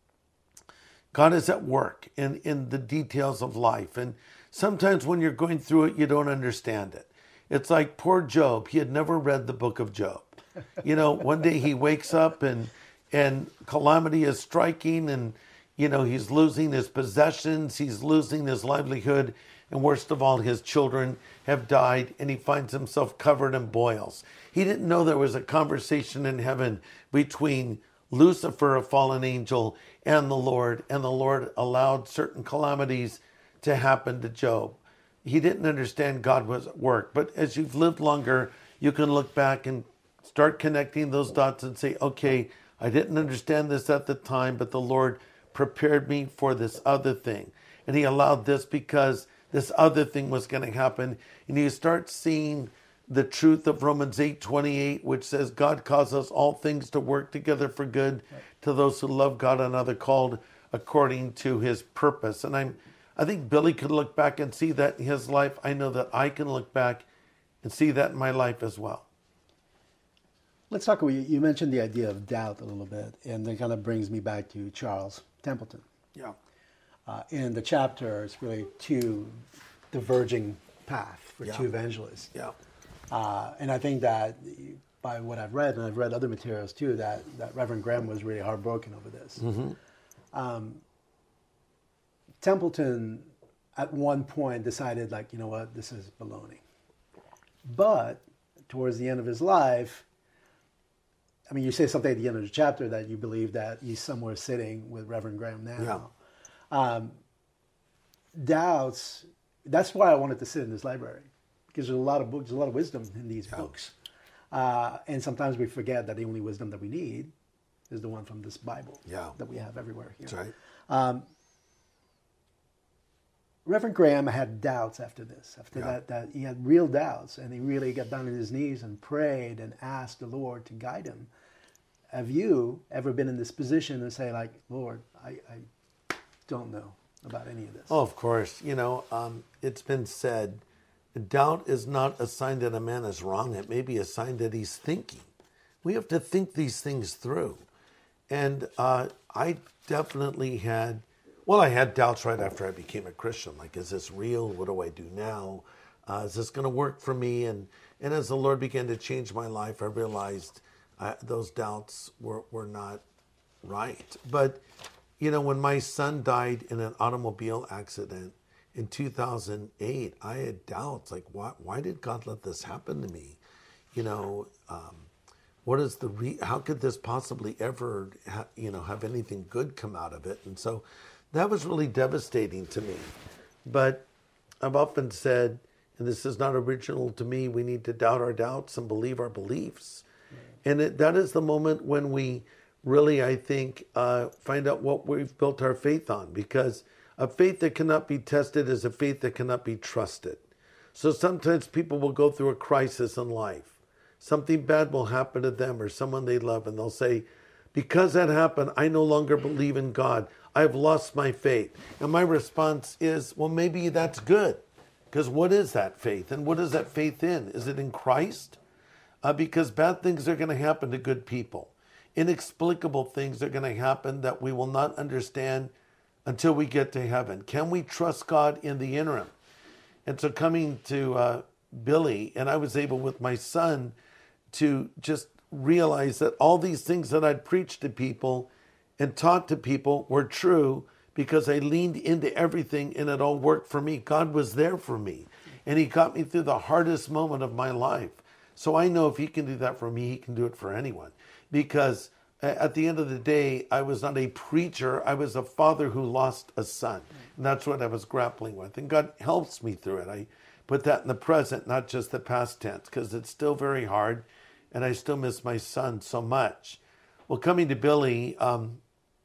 [SPEAKER 1] God is at work in, in the details of life. And sometimes when you're going through it, you don't understand it. It's like poor Job. He had never read the book of Job. You know, one day he wakes up and and calamity is striking, and, you know, he's losing his possessions, he's losing his livelihood, and worst of all, his children have died, and he finds himself covered in boils. He didn't know there was a conversation in heaven between Lucifer, a fallen angel, and the Lord, and the Lord allowed certain calamities to happen to Job. He didn't understand God was at work. But as you've lived longer, you can look back and start connecting those dots and say, okay, I didn't understand this at the time, but the Lord prepared me for this other thing. And he allowed this because this other thing was going to happen. And you start seeing the truth of Romans eight twenty-eight, which says God causes all things to work together for good to those who love God and are called according to his purpose. And I'm, I think Billy could look back and see that in his life. I know that I can look back and see that in my life as well.
[SPEAKER 2] Let's talk, you mentioned the idea of doubt a little bit, and that kind of brings me back to Charles Templeton.
[SPEAKER 1] Yeah.
[SPEAKER 2] Uh, in the chapter, it's really two diverging paths for
[SPEAKER 1] Yeah.
[SPEAKER 2] two evangelists.
[SPEAKER 1] Yeah.
[SPEAKER 2] Uh, and I think that by what I've read, and I've read other materials too, that, that Reverend Graham was really heartbroken over this.
[SPEAKER 1] Mm-hmm.
[SPEAKER 2] Um, Templeton, at one point, decided, like, you know what, this is baloney. But towards the end of his life, I mean, you say something at the end of the chapter that you believe that he's somewhere sitting with Reverend Graham now.
[SPEAKER 1] Yeah.
[SPEAKER 2] Um, doubts, that's why I wanted to sit in this library, because there's a lot of books, there's a lot of wisdom in these
[SPEAKER 1] Yeah.
[SPEAKER 2] books. Uh, and sometimes we forget that the only wisdom that we need is the one from this Bible
[SPEAKER 1] Yeah.
[SPEAKER 2] that we have everywhere here.
[SPEAKER 1] That's right.
[SPEAKER 2] Um, Reverend Graham had doubts after this. After
[SPEAKER 1] Yeah.
[SPEAKER 2] that, that he had real doubts, and he really got down on his knees and prayed and asked the Lord to guide him. Have you ever been in this position and say, like, Lord, I, I don't know about any of this?
[SPEAKER 1] Oh, of course. You know, um, it's been said, doubt is not a sign that a man is wrong. It may be a sign that he's thinking. We have to think these things through. And uh, I definitely had, well, I had doubts right after I became a Christian. Like, is this real? What do I do now? Uh, is this going to work for me? And and as the Lord began to change my life, I realized uh, those doubts were, were not right. But, you know, when my son died in an automobile accident in two thousand eight, I had doubts. Like, why, why did God let this happen to me? You know, um, what is the, re- how could this possibly ever, ha- you know, have anything good come out of it? And so that was really devastating to me. But I've often said, and this is not original to me, we need to doubt our doubts and believe our beliefs. Right. And it, that is the moment when we really, I think, uh, find out what we've built our faith on. Because a faith that cannot be tested is a faith that cannot be trusted. So sometimes people will go through a crisis in life. Something bad will happen to them or someone they love, and they'll say, because that happened, I no longer believe in God. I've lost my faith. And my response is, well, maybe that's good. Because what is that faith? And what is that faith in? Is it in Christ? Uh, because bad things are going to happen to good people. Inexplicable things are going to happen that we will not understand until we get to heaven. Can we trust God in the interim? And so coming to uh, Billy, and I was able with my son to just realize that all these things that I'd preached to people and taught to people were true because I leaned into everything and it all worked for me. God was there for me. And he got me through the hardest moment of my life. So I know if he can do that for me, he can do it for anyone. Because at the end of the day, I was not a preacher. I was a father who lost a son. And that's what I was grappling with. And God helps me through it. I put that in the present, not just the past tense, because it's still very hard. and I still miss my son so much. Well, coming to Billy, um,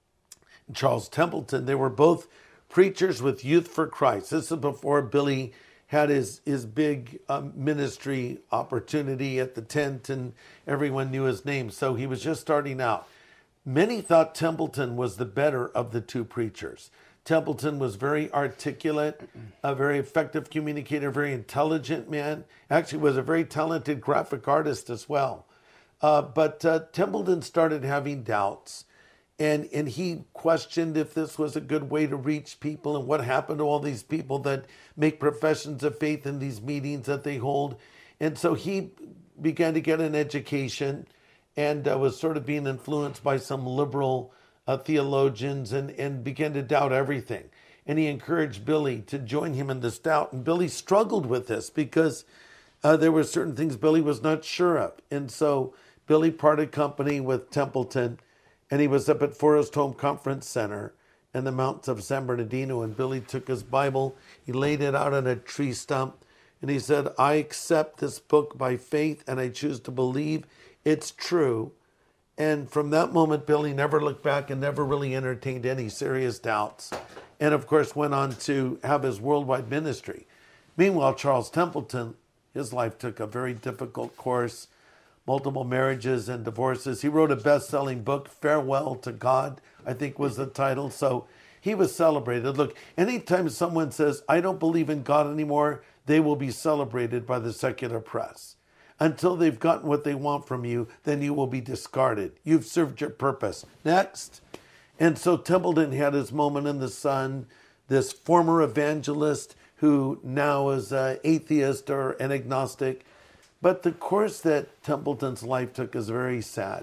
[SPEAKER 1] Charles Templeton, they were both preachers with Youth for Christ. This is before Billy had his, his big um, ministry opportunity at the tent and everyone knew his name. So he was just starting out. Many thought Templeton was the better of the two preachers. Templeton was very articulate, a very effective communicator, very intelligent man. Actually was a very talented graphic artist as well. Uh, but uh, Templeton started having doubts. And and he questioned if this was a good way to reach people and what happened to all these people that make professions of faith in these meetings that they hold. And so he began to get an education and uh, was sort of being influenced by some liberal uh, theologians and, and began to doubt everything. And he encouraged Billy to join him in this doubt. And Billy struggled with this because uh, there were certain things Billy was not sure of. And so Billy parted company with Templeton. And he was up at Forest Home Conference Center in the mountains of San Bernardino. And Billy took his Bible, he laid it out on a tree stump, and he said, I accept this book by faith, and I choose to believe it's true. And from that moment, Billy never looked back and never really entertained any serious doubts. And of course, went on to have his worldwide ministry. Meanwhile, Charles Templeton, his life took a very difficult course. Multiple marriages and divorces. He wrote a best-selling book, Farewell to God, I think was the title. So he was celebrated. Look, anytime someone says, I don't believe in God anymore, they will be celebrated by the secular press. Until they've gotten what they want from you, then you will be discarded. You've served your purpose. Next. And so Templeton had his moment in the sun, this former evangelist who now is an atheist or an agnostic. But the course that Templeton's life took is very sad.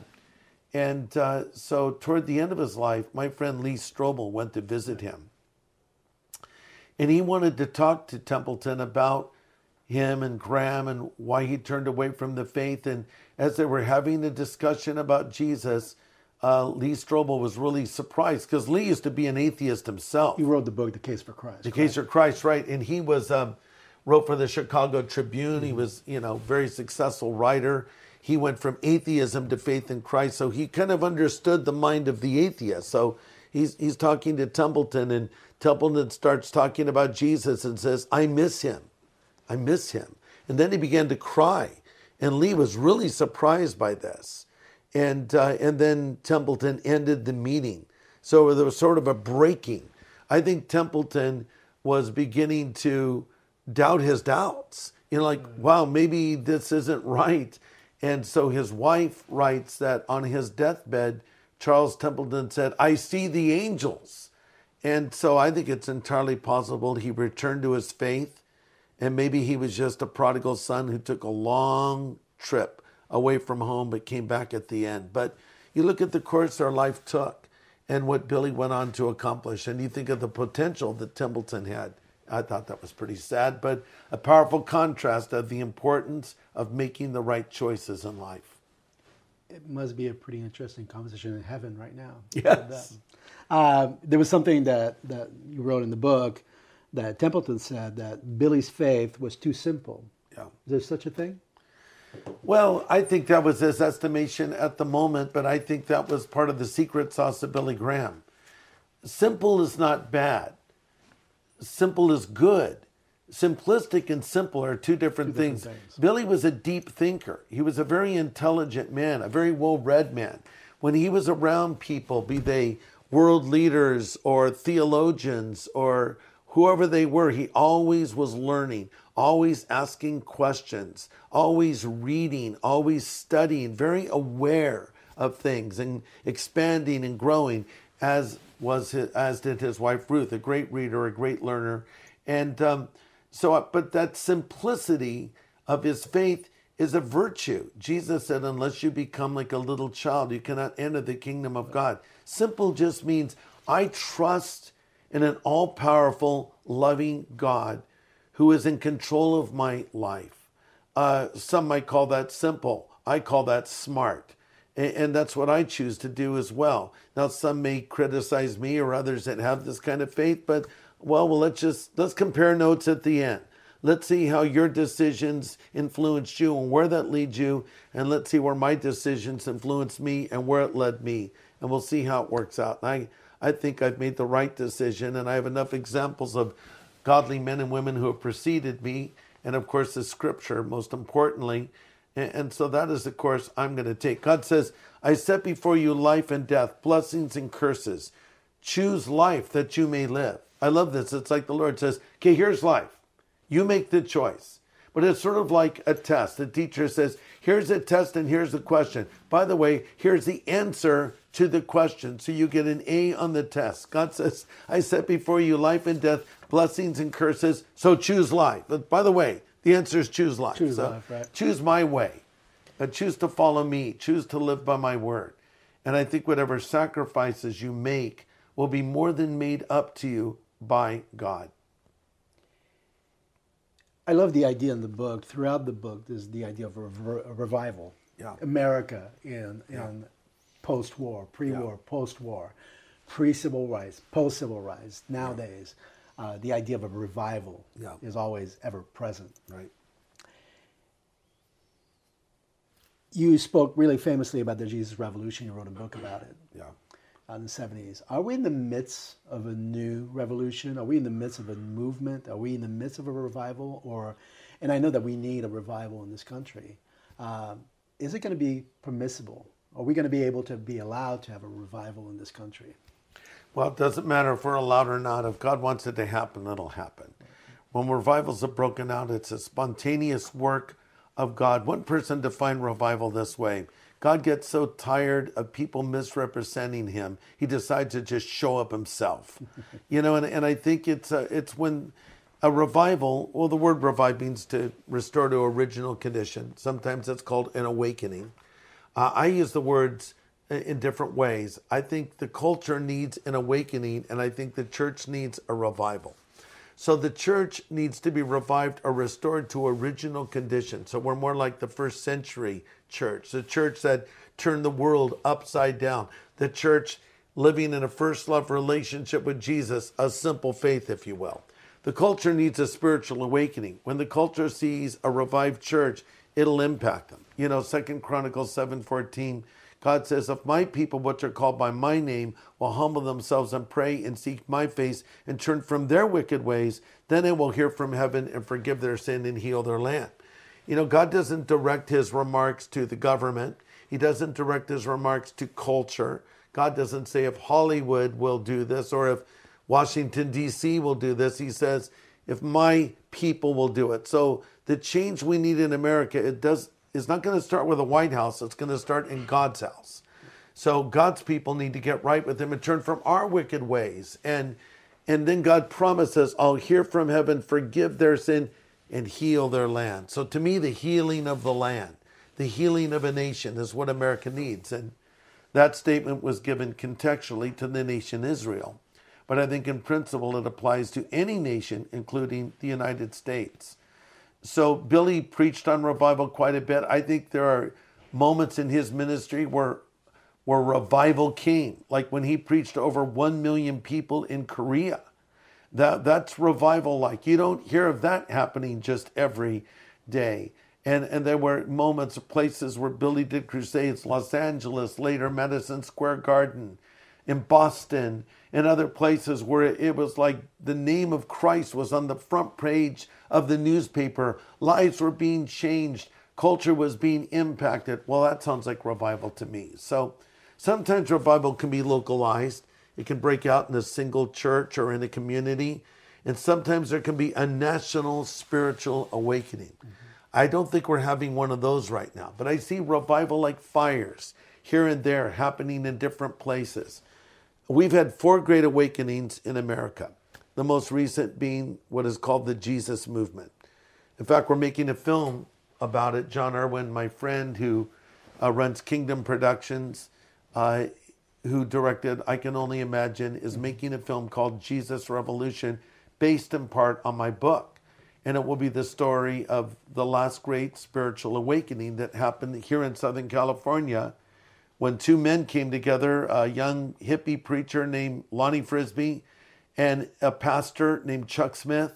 [SPEAKER 1] And uh, so toward the end of his life, my friend Lee Strobel went to visit him. And he wanted to talk to Templeton about him and Graham and why he turned away from the faith. And as they were having a discussion about Jesus, uh, Lee Strobel was really surprised because Lee used to be an atheist himself.
[SPEAKER 2] He wrote the book, The Case for Christ.
[SPEAKER 1] The
[SPEAKER 2] correct?
[SPEAKER 1] Case for Christ, right. And he was... Um, wrote for the Chicago Tribune. He was, you know, very successful writer. He went from atheism to faith in Christ. So he kind of understood the mind of the atheist. So he's he's talking to Templeton, and Templeton starts talking about Jesus and says, I miss him. I miss him. And then he began to cry. And Lee was really surprised by this. And, uh, and then Templeton ended the meeting. So there was sort of a breaking. I think Templeton was beginning to doubt his doubts. You know, like, wow, maybe this isn't right. And so his wife writes that on his deathbed, Charles Templeton said, I see the angels. And so I think it's entirely possible he returned to his faith, and maybe he was just a prodigal son who took a long trip away from home but came back at the end. But you look at the course our life took and what Billy went on to accomplish, and you think of the potential that Templeton had. I thought that was pretty sad, but a powerful contrast of the importance of making the right choices in life.
[SPEAKER 2] It must be a pretty interesting conversation in heaven right now.
[SPEAKER 1] Yes.
[SPEAKER 2] Uh, there was something that, that you wrote in the book that Templeton said that Billy's faith was too simple.
[SPEAKER 1] Yeah.
[SPEAKER 2] Is there such a thing?
[SPEAKER 1] Well, I think that was his estimation at the moment, but I think that was part of the secret sauce of Billy Graham. Simple is not bad. Simple is good. Simplistic and simple are two different,
[SPEAKER 2] two different
[SPEAKER 1] things.
[SPEAKER 2] things.
[SPEAKER 1] Billy was a deep thinker. He was a very intelligent man, a very well-read man. When he was around people, be they world leaders or theologians or whoever they were, he always was learning, always asking questions, always reading, always studying, very aware of things and expanding and growing, as was his, as did his wife Ruth, a great reader, a great learner. And um, so, but that simplicity of his faith is a virtue. Jesus said, unless you become like a little child, you cannot enter the kingdom of God. Simple just means I trust in an all-powerful, loving God who is in control of my life. Uh, some might call that simple. I call that smart. And that's what I choose to do as well. Now, some may criticize me or others that have this kind of faith, but well, well, let's just let's compare notes at the end. Let's see how your decisions influenced you and where that leads you. And let's see where my decisions influenced me and where it led me. And we'll see how it works out. And I, I think I've made the right decision. And I have enough examples of godly men and women who have preceded me. And of course, the scripture, most importantly. And, and so that is the course I'm going to take. God says, I set before you life and death, blessings and curses. Choose life that you may live. I love this. It's like the Lord says, okay, here's life. You make the choice. But it's sort of like a test. The teacher says, here's a test and here's the question. By the way, here's the answer to the question. So you get an A on the test. God says, I set before you life and death, blessings and curses. So choose life. But by the way, the answer is choose life.
[SPEAKER 2] Choose
[SPEAKER 1] so
[SPEAKER 2] life, right.
[SPEAKER 1] Choose my way. Uh, choose to follow me. Choose to live by my word. And I think whatever sacrifices you make will be more than made up to you by God.
[SPEAKER 2] I love the idea in the book. Throughout the book, there's the idea of a, rev- a revival.
[SPEAKER 1] Yeah.
[SPEAKER 2] America in, in
[SPEAKER 1] Yeah.
[SPEAKER 2] post-war, pre-war,
[SPEAKER 1] Yeah.
[SPEAKER 2] post-war, pre-civil rights, post-civil rights. Nowadays, uh, the idea of a revival
[SPEAKER 1] Yeah.
[SPEAKER 2] is always ever present.
[SPEAKER 1] Right.
[SPEAKER 2] You spoke really famously about the Jesus Revolution. You wrote a book about it.
[SPEAKER 1] Yeah.
[SPEAKER 2] Uh, in the seventies. Are we in the midst of a new revolution? Are we in the midst of a movement? Are we in the midst of a revival? Or, and I know that we need a revival in this country. Um, is it going to be permissible? Are we going to be able to be allowed to have a revival in this country?
[SPEAKER 1] Well, it doesn't matter if we're allowed or not. If God wants it to happen, it'll happen. When revivals are broken out, it's a spontaneous work of God. One person defined revival this way. God gets so tired of people misrepresenting him, he decides to just show up himself. You know, and, and I think it's uh, it's when a revival, well, the word revive means to restore to original condition. Sometimes it's called an awakening. Uh, I use the words in different ways. I think the culture needs an awakening, and I think the church needs a revival. So the church needs to be revived or restored to original condition. So we're more like the first century church, the church that turned the world upside down, the church living in a first love relationship with Jesus, a simple faith, if you will. The culture needs a spiritual awakening. When the culture sees a revived church, it'll impact them. You know, Second Chronicles seven fourteen, God says, if my people, which are called by my name, will humble themselves and pray and seek my face and turn from their wicked ways, then I will hear from heaven and forgive their sin and heal their land. You know, God doesn't direct his remarks to the government. He doesn't direct his remarks to culture. God doesn't say if Hollywood will do this or if Washington, D C will do this. He says, if my people will do it. So the change we need in America, it does is not going to start with the White House. It's going to start in God's house. So God's people need to get right with him and turn from our wicked ways. And, and then God promises, I'll hear from heaven, forgive their sin, and heal their land. So to me, the healing of the land, the healing of a nation is what America needs. And that statement was given contextually to the nation Israel. But I think in principle, it applies to any nation, including the United States. So Billy preached on revival quite a bit. I think there are moments in his ministry where, where revival came, like when he preached to over one million people in Korea. That, that's revival like. You don't hear of that happening just every day. And, and there were moments, places where Billy did crusades, Los Angeles, later Madison Square Garden, in Boston, and other places where it was like the name of Christ was on the front page of the newspaper. Lives were being changed. Culture was being impacted. Well, that sounds like revival to me. So sometimes revival can be localized. It can break out in a single church or in a community. And sometimes there can be a national spiritual awakening. Mm-hmm. I don't think we're having one of those right now, but I see revival like fires here and there happening in different places. We've had four great awakenings in America, the most recent being what is called the Jesus movement. In fact, we're making a film about it. John Irwin, my friend who uh, runs Kingdom Productions, uh, who directed I Can Only Imagine, is making a film called Jesus Revolution, based in part on my book. And it will be the story of the last great spiritual awakening that happened here in Southern California when two men came together, a young hippie preacher named Lonnie Frisbee and a pastor named Chuck Smith.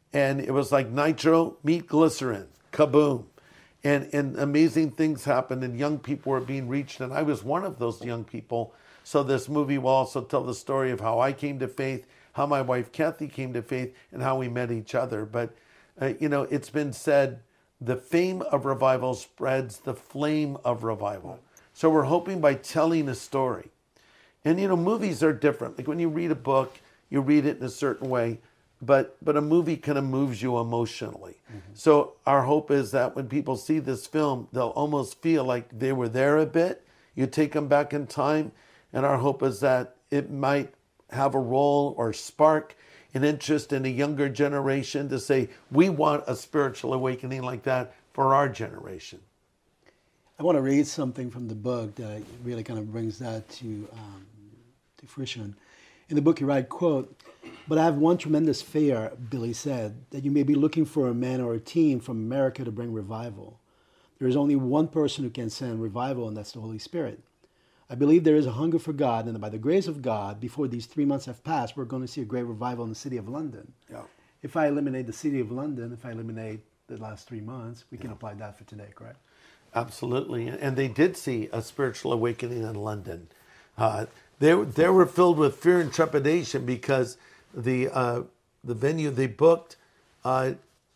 [SPEAKER 1] And it was like nitro, meet glycerin, kaboom. And, and amazing things happened, and young people were being reached, and I was one of those young people. So this movie will also tell the story of how I came to faith, how my wife Kathy came to faith, and how we met each other. But, uh, you know, it's been said, the fame of revival spreads the flame of revival. So we're hoping by telling a story. And, you know, movies are different. Like when you read a book, you read it in a certain way, but but a movie kind of moves you emotionally. Mm-hmm. So our hope is that when people see this film, they'll almost feel like they were there a bit. You take them back in time, and our hope is that it might have a role or spark an interest in a younger generation to say, we want a spiritual awakening like that for our generation.
[SPEAKER 2] I want to read something from the book that really kind of brings that to um, to fruition. In the book you write, quote, "But I have one tremendous fear," Billy said, "that you may be looking for a man or a team from America to bring revival. There is only one person who can send revival, and that's the Holy Spirit. I believe there is a hunger for God, and by the grace of God, before these three months have passed, we're going to see a great revival in the city of London."
[SPEAKER 1] Yeah.
[SPEAKER 2] If I eliminate the city of London, if I eliminate the last three months, we can
[SPEAKER 1] yeah.
[SPEAKER 2] apply that for today, correct?
[SPEAKER 1] Absolutely. And they did see a spiritual awakening in London. Uh, they, they were filled with fear and trepidation because the, uh, the venue they booked, uh,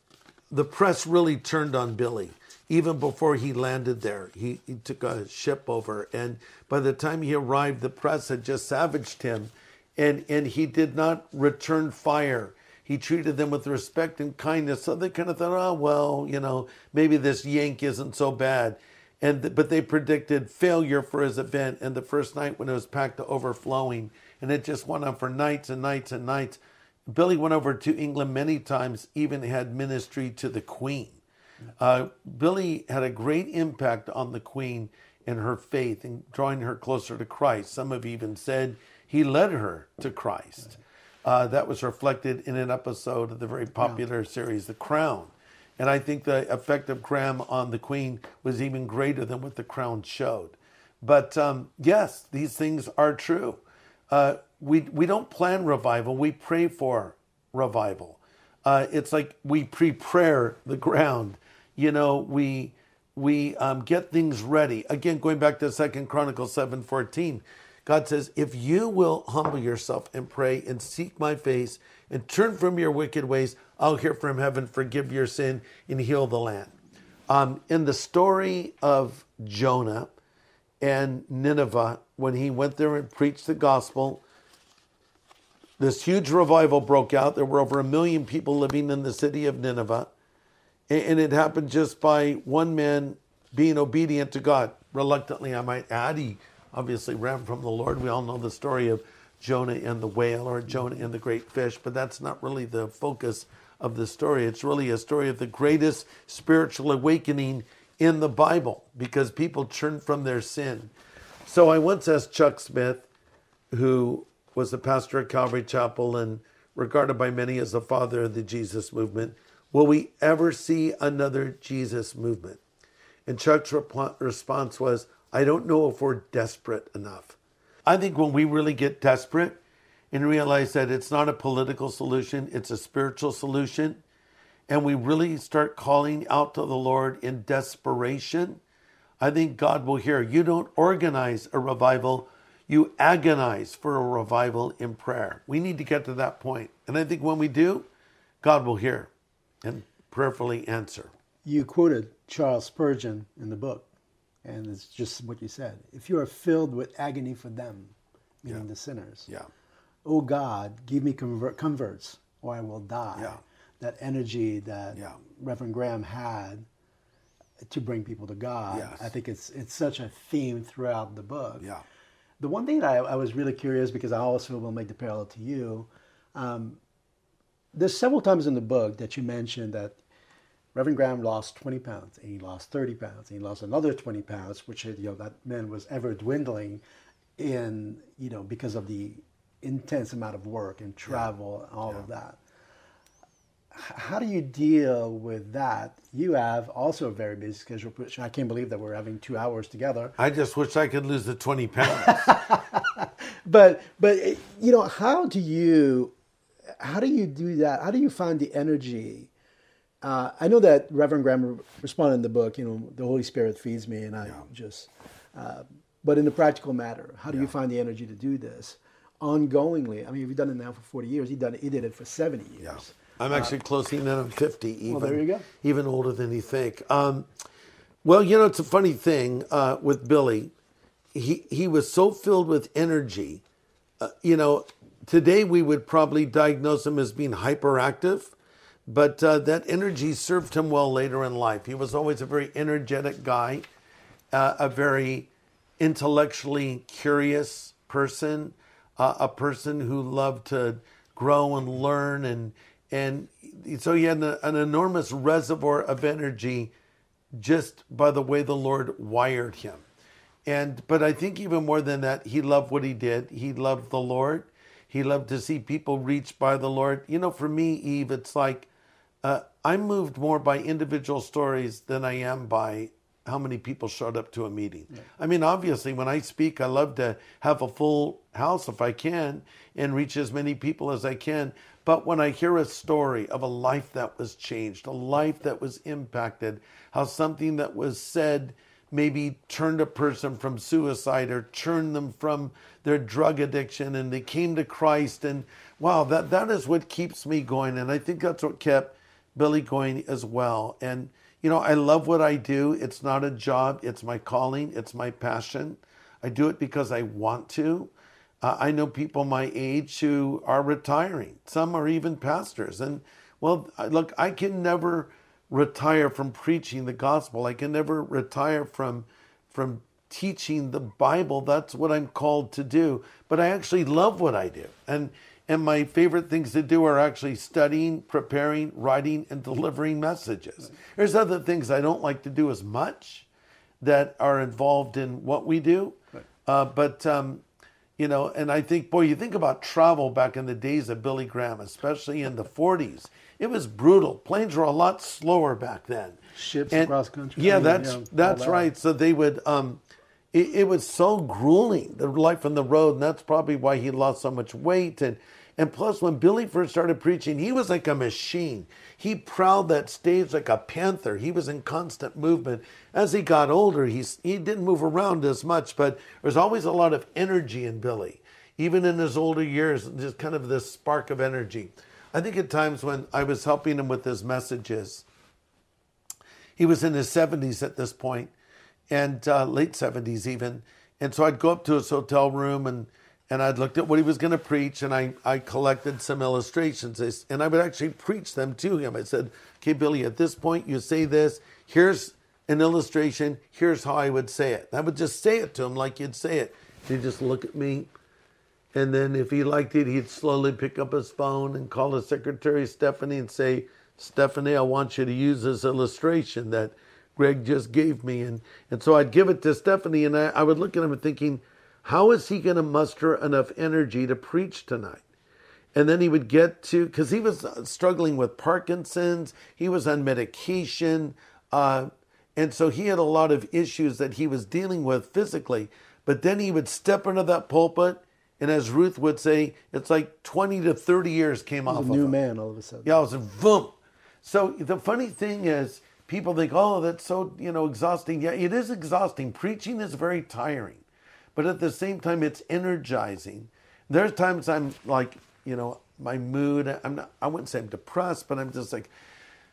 [SPEAKER 1] the press really turned on Billy. Even before he landed there, he, he took a ship over. And by the time he arrived, the press had just savaged him. And, and he did not return fire. He treated them with respect and kindness. So they kind of thought, oh, well, you know, maybe this Yank isn't so bad. And but they predicted failure for his event. And the first night when it was packed to overflowing, and it just went on for nights and nights and nights. Billy went over to England many times, even had ministry to the Queen. Uh, Billy had a great impact on the Queen in her faith and drawing her closer to Christ. Some have even said he led her to Christ. Uh, that was reflected in an episode of the very popular series, The Crown. And I think the effect of Graham on the Queen was even greater than what The Crown showed. But um, yes, these things are true. Uh, we, we don't plan revival, we pray for revival. Uh, it's like we pre-prayer the ground. You know, we we um, get things ready. Again, going back to Second Chronicles seven fourteen, God says, if you will humble yourself and pray and seek my face and turn from your wicked ways, I'll hear from heaven, forgive your sin, and heal the land. Um, in the story of Jonah and Nineveh, when he went there and preached the gospel, this huge revival broke out. There were over a million people living in the city of Nineveh. And it happened just by one man being obedient to God. Reluctantly, I might add. He obviously ran from the Lord. We all know the story of Jonah and the whale, or Jonah and the great fish, but that's not really the focus of the story. It's really a story of the greatest spiritual awakening in the Bible, because people turned from their sin. So I once asked Chuck Smith, who was the pastor at Calvary Chapel and regarded by many as the father of the Jesus movement, will we ever see another Jesus movement? And Chuck's rep- response was, I don't know if we're desperate enough. I think when we really get desperate and realize that it's not a political solution, it's a spiritual solution, and we really start calling out to the Lord in desperation, I think God will hear. You don't organize a revival, you agonize for a revival in prayer. We need to get to that point. And I think when we do, God will hear and prayerfully answer.
[SPEAKER 2] You quoted Charles Spurgeon in the book, and it's just what you said. If you are filled with agony for them, meaning
[SPEAKER 1] yeah.
[SPEAKER 2] the sinners,
[SPEAKER 1] yeah.
[SPEAKER 2] oh God, give me convert, converts, or I will die.
[SPEAKER 1] Yeah.
[SPEAKER 2] That energy that
[SPEAKER 1] yeah.
[SPEAKER 2] Reverend Graham had to bring people to God,
[SPEAKER 1] yes.
[SPEAKER 2] I think it's it's such a theme throughout the book.
[SPEAKER 1] Yeah.
[SPEAKER 2] The one thing that I, I was really curious, because I also will make the parallel to you, um, there's several times in the book that you mentioned that Reverend Graham lost twenty pounds, and he lost thirty pounds, and he lost another twenty pounds, which, you know, that man was ever dwindling in, you know, because of the intense amount of work and travel yeah. and all yeah. of that. How do you deal with that? You have also a very busy schedule. I can't believe that we're having two hours together.
[SPEAKER 1] I just wish I could lose the twenty pounds.
[SPEAKER 2] but, but you know, how do you, how do you do that? How do you find the energy? Uh, I know that Reverend Graham responded in the book, you know, the Holy Spirit feeds me, and I yeah. just, uh, but in the practical matter, how do yeah. you find the energy to do this ongoingly? I mean, you've done it now for forty years. He done it, he did it for seventy years.
[SPEAKER 1] Yeah. I'm actually uh, closing in on fifty, even,
[SPEAKER 2] well, there you go.
[SPEAKER 1] even older than you think. Um, well, you know, it's a funny thing uh, with Billy. He, he was so filled with energy. Uh, you know, today we would probably diagnose him as being hyperactive. But uh, that energy served him well later in life. He was always a very energetic guy, uh, a very intellectually curious person, uh, a person who loved to grow and learn. And, and so he had an, an enormous reservoir of energy just by the way the Lord wired him. And but I think even more than that, he loved what he did. He loved the Lord. He loved to see people reached by the Lord. You know, for me, Eve, it's like, Uh, I'm moved more by individual stories than I am by how many people showed up to a meeting. Yeah. I mean, obviously, when I speak, I love to have a full house if I can and reach as many people as I can. But when I hear a story of a life that was changed, a life that was impacted, how something that was said maybe turned a person from suicide or turned them from their drug addiction and they came to Christ. And wow, that, that is what keeps me going. And I think that's what kept Billy going as well. And, you know, I love what I do. It's not a job. It's my calling. It's my passion. I do it because I want to. Uh, I know people my age who are retiring. Some are even pastors. And, well, look, I can never retire from preaching the gospel. I can never retire from, from teaching the Bible. That's what I'm called to do. But I actually love what I do. And And my favorite things to do are actually studying, preparing, writing, and delivering messages. There's other things I don't like to do as much that are involved in what we do. Right. Uh, but, um, you know, and I think, boy, you think about travel back in the days of Billy Graham, especially in the forties. It was brutal. Planes were a lot slower back then.
[SPEAKER 2] Ships
[SPEAKER 1] and,
[SPEAKER 2] across country.
[SPEAKER 1] Yeah,
[SPEAKER 2] I mean,
[SPEAKER 1] that's,
[SPEAKER 2] you know,
[SPEAKER 1] that's
[SPEAKER 2] that.
[SPEAKER 1] right. So they would... Um, it, it was so grueling, the life on the road, and that's probably why he lost so much weight. And And plus, when Billy first started preaching, he was like a machine. He prowled that stage like a panther. He was in constant movement. As he got older, he's, he didn't move around as much, but there's always a lot of energy in Billy. Even in his older years, just kind of this spark of energy. I think at times when I was helping him with his messages, he was in his seventies at this point, and uh, late seventies even. And so I'd go up to his hotel room and And I'd looked at what he was going to preach, and I, I collected some illustrations, and I would actually preach them to him. I said, okay, Billy, at this point, you say this. Here's an illustration. Here's how I would say it. And I would just say it to him like you'd say it. He'd just look at me, and then if he liked it, he'd slowly pick up his phone and call his secretary, Stephanie, and say, Stephanie, I want you to use this illustration that Greg just gave me. And, and so I'd give it to Stephanie, and I, I would look at him and thinking, how is he going to muster enough energy to preach tonight? And then he would get to, because he was struggling with Parkinson's, he was on medication, uh, and so he had a lot of issues that he was dealing with physically. But then he would step into that pulpit, and as Ruth would say, it's like twenty to thirty years came off of him.
[SPEAKER 2] He was a new man all of a sudden.
[SPEAKER 1] Yeah, it was a boom. So the funny thing is, people think, oh, that's so, you know, exhausting. Yeah, it is exhausting. Preaching is very tiring. But at the same time, it's energizing. There's times I'm like, you know, my mood, I'm not, I wouldn't say I'm depressed, but I'm just like,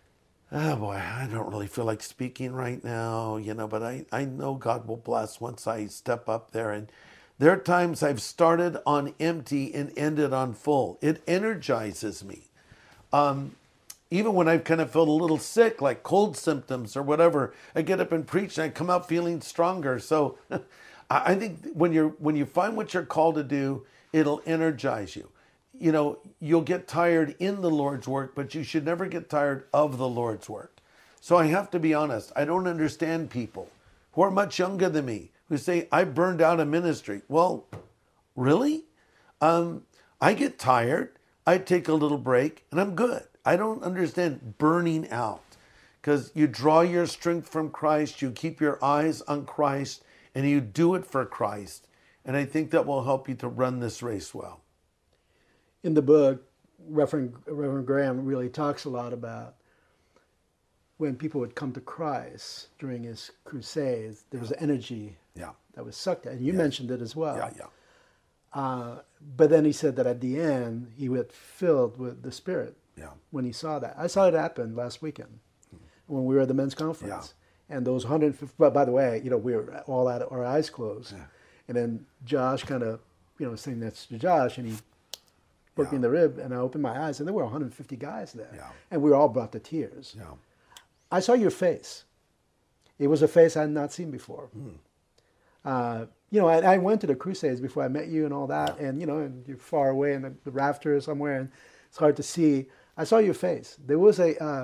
[SPEAKER 1] oh boy, I don't really feel like speaking right now, you know, but I, I know God will bless once I step up there. And there are times I've started on empty and ended on full. It energizes me. Um, even when I've kind of felt a little sick, like cold symptoms or whatever, I get up and preach and I come out feeling stronger. So I think when you're when you find what you're called to do, it'll energize you. You know, you'll get tired in the Lord's work, but you should never get tired of the Lord's work. So I have to be honest. I don't understand people who are much younger than me who say, I burned out a ministry. Well, really? Um, I get tired. I take a little break and I'm good. I don't understand burning out because you draw your strength from Christ. You keep your eyes on Christ. And you do it for Christ. And I think that will help you to run this race well.
[SPEAKER 2] In the book, Reverend, Reverend Graham really talks a lot about when people would come to Christ during his crusades, there was energy
[SPEAKER 1] Yeah.
[SPEAKER 2] that was sucked out. And you
[SPEAKER 1] Yes.
[SPEAKER 2] mentioned it as well.
[SPEAKER 1] Yeah, yeah.
[SPEAKER 2] Uh, but then he said that at the end, he was filled with the Spirit
[SPEAKER 1] Yeah.
[SPEAKER 2] when he saw that. I saw it happen last weekend when we were at the men's conference. And those one hundred fifty, but by the way, you know, we were all had our eyes closed.
[SPEAKER 1] Yeah.
[SPEAKER 2] And then Josh kind of, you know, sitting next to Josh, and he poked me in the rib, and I opened my eyes, and there were one hundred fifty guys there.
[SPEAKER 1] Yeah.
[SPEAKER 2] And we were all brought to tears.
[SPEAKER 1] Yeah.
[SPEAKER 2] I saw your face. It was a face I had not seen before.
[SPEAKER 1] Mm.
[SPEAKER 2] Uh, you know, I, I went to the Crusades before I met you and all that, and, you know, and you're far away in the, the rafters somewhere, and it's hard to see. I saw your face. There was a, uh,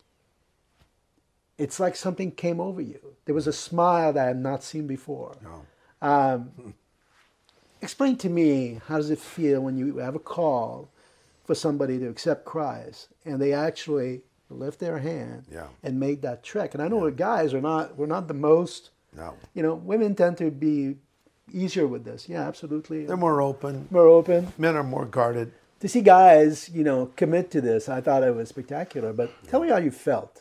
[SPEAKER 2] it's like something came over you. There was a smile that I had not seen before.
[SPEAKER 1] No.
[SPEAKER 2] Um, explain to me, how does it feel when you have a call for somebody to accept Christ, and they actually lift their hand
[SPEAKER 1] Yeah.
[SPEAKER 2] and make that trek? And I know the guys are not, we're not the most,
[SPEAKER 1] No.
[SPEAKER 2] you know, women tend to be easier with this. Yeah, absolutely.
[SPEAKER 1] They're more open.
[SPEAKER 2] more open.
[SPEAKER 1] Men are more guarded.
[SPEAKER 2] To see guys, you know, commit to this, I thought it was spectacular. But tell me how you felt.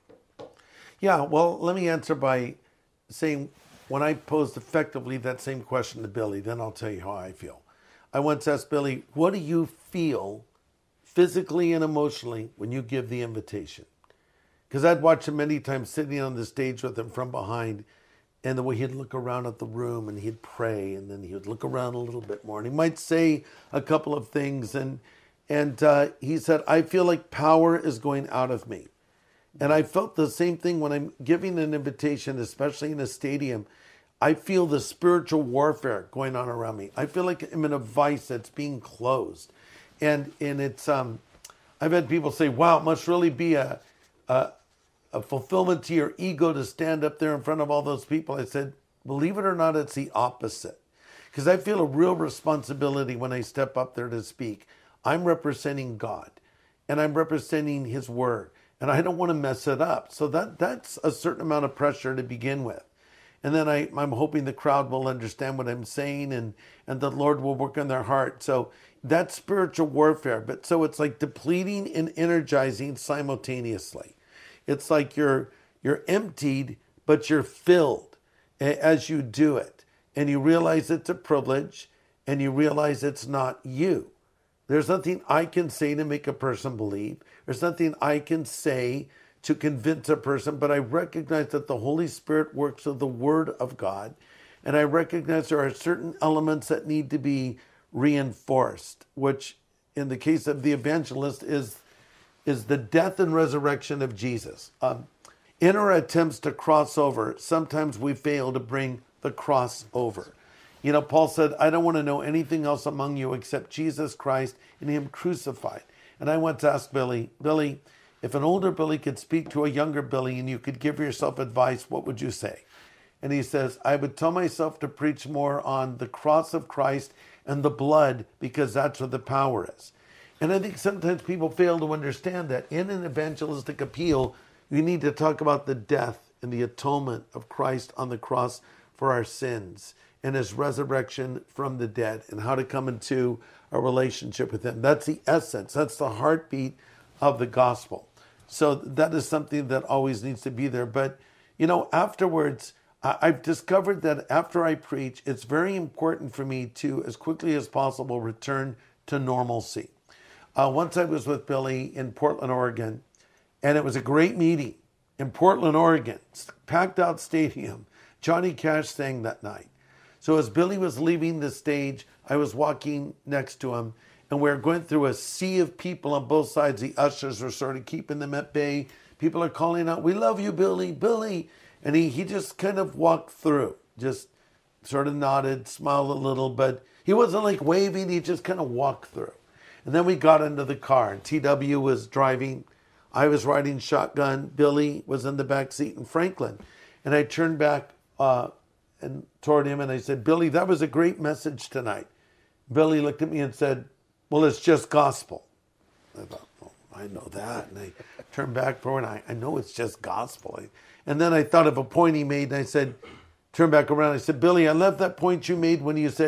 [SPEAKER 1] Yeah, well, let me answer by saying when I posed effectively that same question to Billy, then I'll tell you how I feel. I once asked Billy, what do you feel physically and emotionally when you give the invitation? Because I'd watched him many times sitting on the stage with him from behind, and the way he'd look around at the room and he'd pray, and then he would look around a little bit more, and he might say a couple of things, and and uh, he said, I feel like power is going out of me. And I felt the same thing when I'm giving an invitation, especially in a stadium. I feel the spiritual warfare going on around me. I feel like I'm in a vice that's being closed. And and it's, um, I've had people say, wow, it must really be a, a, a fulfillment to your ego to stand up there in front of all those people. I said, believe it or not, it's the opposite. Because I feel a real responsibility when I step up there to speak. I'm representing God, and I'm representing his word. And I don't want to mess it up. So that that's a certain amount of pressure to begin with. And then I, I'm hoping the crowd will understand what I'm saying, and, and the Lord will work on their heart. So that's spiritual warfare. But so it's like depleting and energizing simultaneously. It's like you're you're emptied, but you're filled as you do it. And you realize it's a privilege, and you realize it's not you. There's nothing I can say to make a person believe. There's nothing I can say to convince a person, but I recognize that the Holy Spirit works with the Word of God. And I recognize there are certain elements that need to be reinforced, which in the case of the evangelist is, is the death and resurrection of Jesus. Um, in our attempts to cross over, sometimes we fail to bring the cross over. You know, Paul said, I don't want to know anything else among you except Jesus Christ and him crucified. And I went to ask Billy, Billy, if an older Billy could speak to a younger Billy and you could give yourself advice, what would you say? And he says, I would tell myself to preach more on the cross of Christ and the blood, because that's where the power is. And I think sometimes people fail to understand that in an evangelistic appeal, you need to talk about the death and the atonement of Christ on the cross for our sins, and his resurrection from the dead, and how to come into a relationship with him. That's the essence. That's the heartbeat of the gospel. So that is something that always needs to be there. But, you know, afterwards, I've discovered that after I preach, it's very important for me to, as quickly as possible, return to normalcy. Uh, once I was with Billy in Portland, Oregon, and it was a great meeting in Portland, Oregon, packed out stadium. Johnny Cash sang that night. So as Billy was leaving the stage, I was walking next to him, and we were going through a sea of people on both sides. The ushers were sort of keeping them at bay. People are calling out, we love you, Billy, Billy. And he, he just kind of walked through, just sort of nodded, smiled a little, but he wasn't like waving, he just kind of walked through. And then we got into the car, and T W was driving. I was riding shotgun. Billy was in the back seat, and Franklin. And I turned back uh, and toward him, and I said, Billy, that was a great message tonight. Billy looked at me and said, well, it's just gospel. I thought, oh, I know that. And I turned back forward, and I, I know it's just gospel. I, and then I thought of a point he made, and I said, turned back around, I said, Billy, I love that point you made when you said,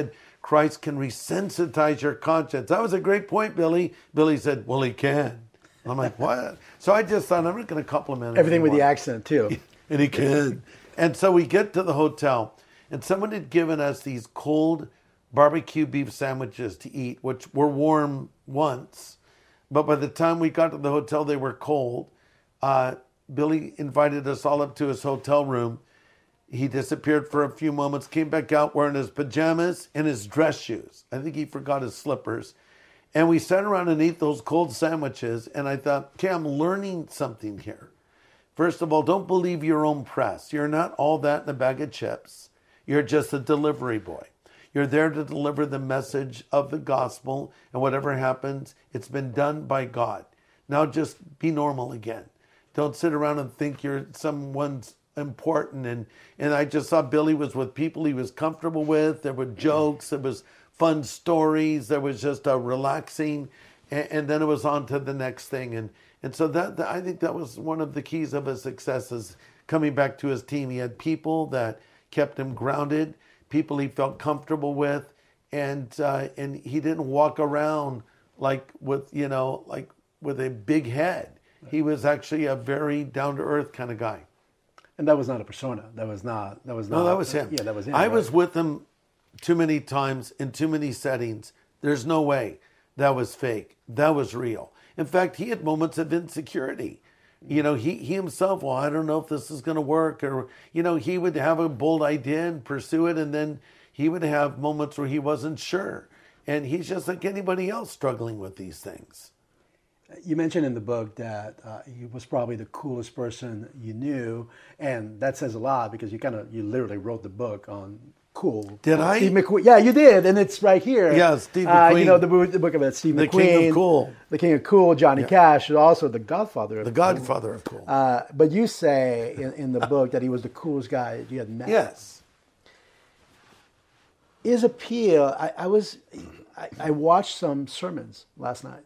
[SPEAKER 1] Christ can resensitize your conscience. That was a great point, Billy. Billy said, well, he can. I'm like, what? So I just thought, I'm not going to compliment him
[SPEAKER 2] Everything
[SPEAKER 1] anymore.
[SPEAKER 2] with the accent, too.
[SPEAKER 1] And he can. And so we get to the hotel, and someone had given us these cold barbecue beef sandwiches to eat, which were warm once. But by the time we got to the hotel, they were cold. Uh, Billy invited us all up to his hotel room. He disappeared for a few moments, came back out wearing his pajamas and his dress shoes. I think he forgot his slippers. And we sat around and ate those cold sandwiches. And I thought, okay, I'm learning something here. First of all, don't believe your own press. You're not all that in a bag of chips. You're just a delivery boy. You're there to deliver the message of the gospel. And whatever happens, it's been done by God. Now just be normal again. Don't sit around and think you're someone's important. And, and I just saw Billy was with people he was comfortable with. There were jokes. There was fun stories. There was just a relaxing. And, and then it was on to the next thing. And, and so that, that I think that was one of the keys of his success is coming back to his team. He had people that kept him grounded, people he felt comfortable with. And, uh, and he didn't walk around like with, you know, like with a big head. He was actually a very down-to-earth kind of guy.
[SPEAKER 2] And that was not a persona. That was not. That was not.
[SPEAKER 1] No, that was him.
[SPEAKER 2] Yeah, that was him.
[SPEAKER 1] I
[SPEAKER 2] right?
[SPEAKER 1] was with him too many times in too many settings. There's no way that was fake. That was real. In fact, he had moments of insecurity. You know, he, he himself, well, I don't know if this is going to work. Or, you know, he would have a bold idea and pursue it. And then he would have moments where he wasn't sure. And he's just like anybody else struggling with these things.
[SPEAKER 2] You mentioned in the book that uh, he was probably the coolest person you knew, and that says a lot because you kind of you literally wrote the book on cool.
[SPEAKER 1] Did I?
[SPEAKER 2] Steve McQueen. Yeah, you did, and it's right here.
[SPEAKER 1] Yeah, Steve
[SPEAKER 2] Uh,
[SPEAKER 1] McQueen.
[SPEAKER 2] you know the, book- the book about Steve
[SPEAKER 1] The
[SPEAKER 2] McQueen,
[SPEAKER 1] King of Cool.
[SPEAKER 2] the King of Cool, Johnny Cash, and also the Godfather of
[SPEAKER 1] The
[SPEAKER 2] cool.
[SPEAKER 1] Godfather of cool.
[SPEAKER 2] Uh, but you say in, in the book that he was the coolest guy you had met.
[SPEAKER 1] Yes.
[SPEAKER 2] His appeal. I, I was, I, I watched some sermons last night.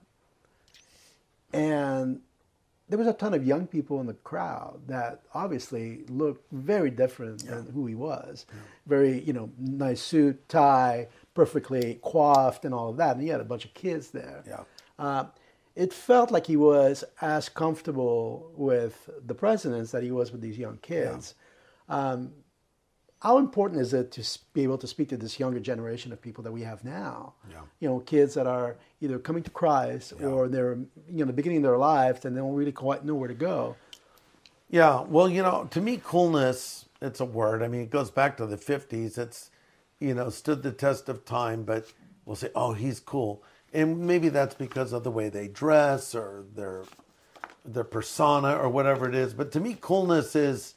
[SPEAKER 2] And there was a ton of young people in the crowd that obviously looked very different yeah. than who he was. Yeah. Very, you know, nice suit, tie, perfectly coiffed and all of that. And he had a bunch of kids there.
[SPEAKER 1] Yeah.
[SPEAKER 2] Uh, it felt like he was as comfortable with the presidents that he was with these young kids. Yeah. Um, how important is it to be able to speak to this younger generation of people that we have now? Yeah. You know, kids that are either coming to Christ yeah. or they're, you know, the beginning of their lives and they don't really quite know where to go.
[SPEAKER 1] Yeah, well, you know, to me, coolness, it's a word. I mean, it goes back to the fifties. It's, you know, stood the test of time, but we'll say, oh, he's cool. And maybe that's because of the way they dress or their their persona or whatever it is. But to me, coolness is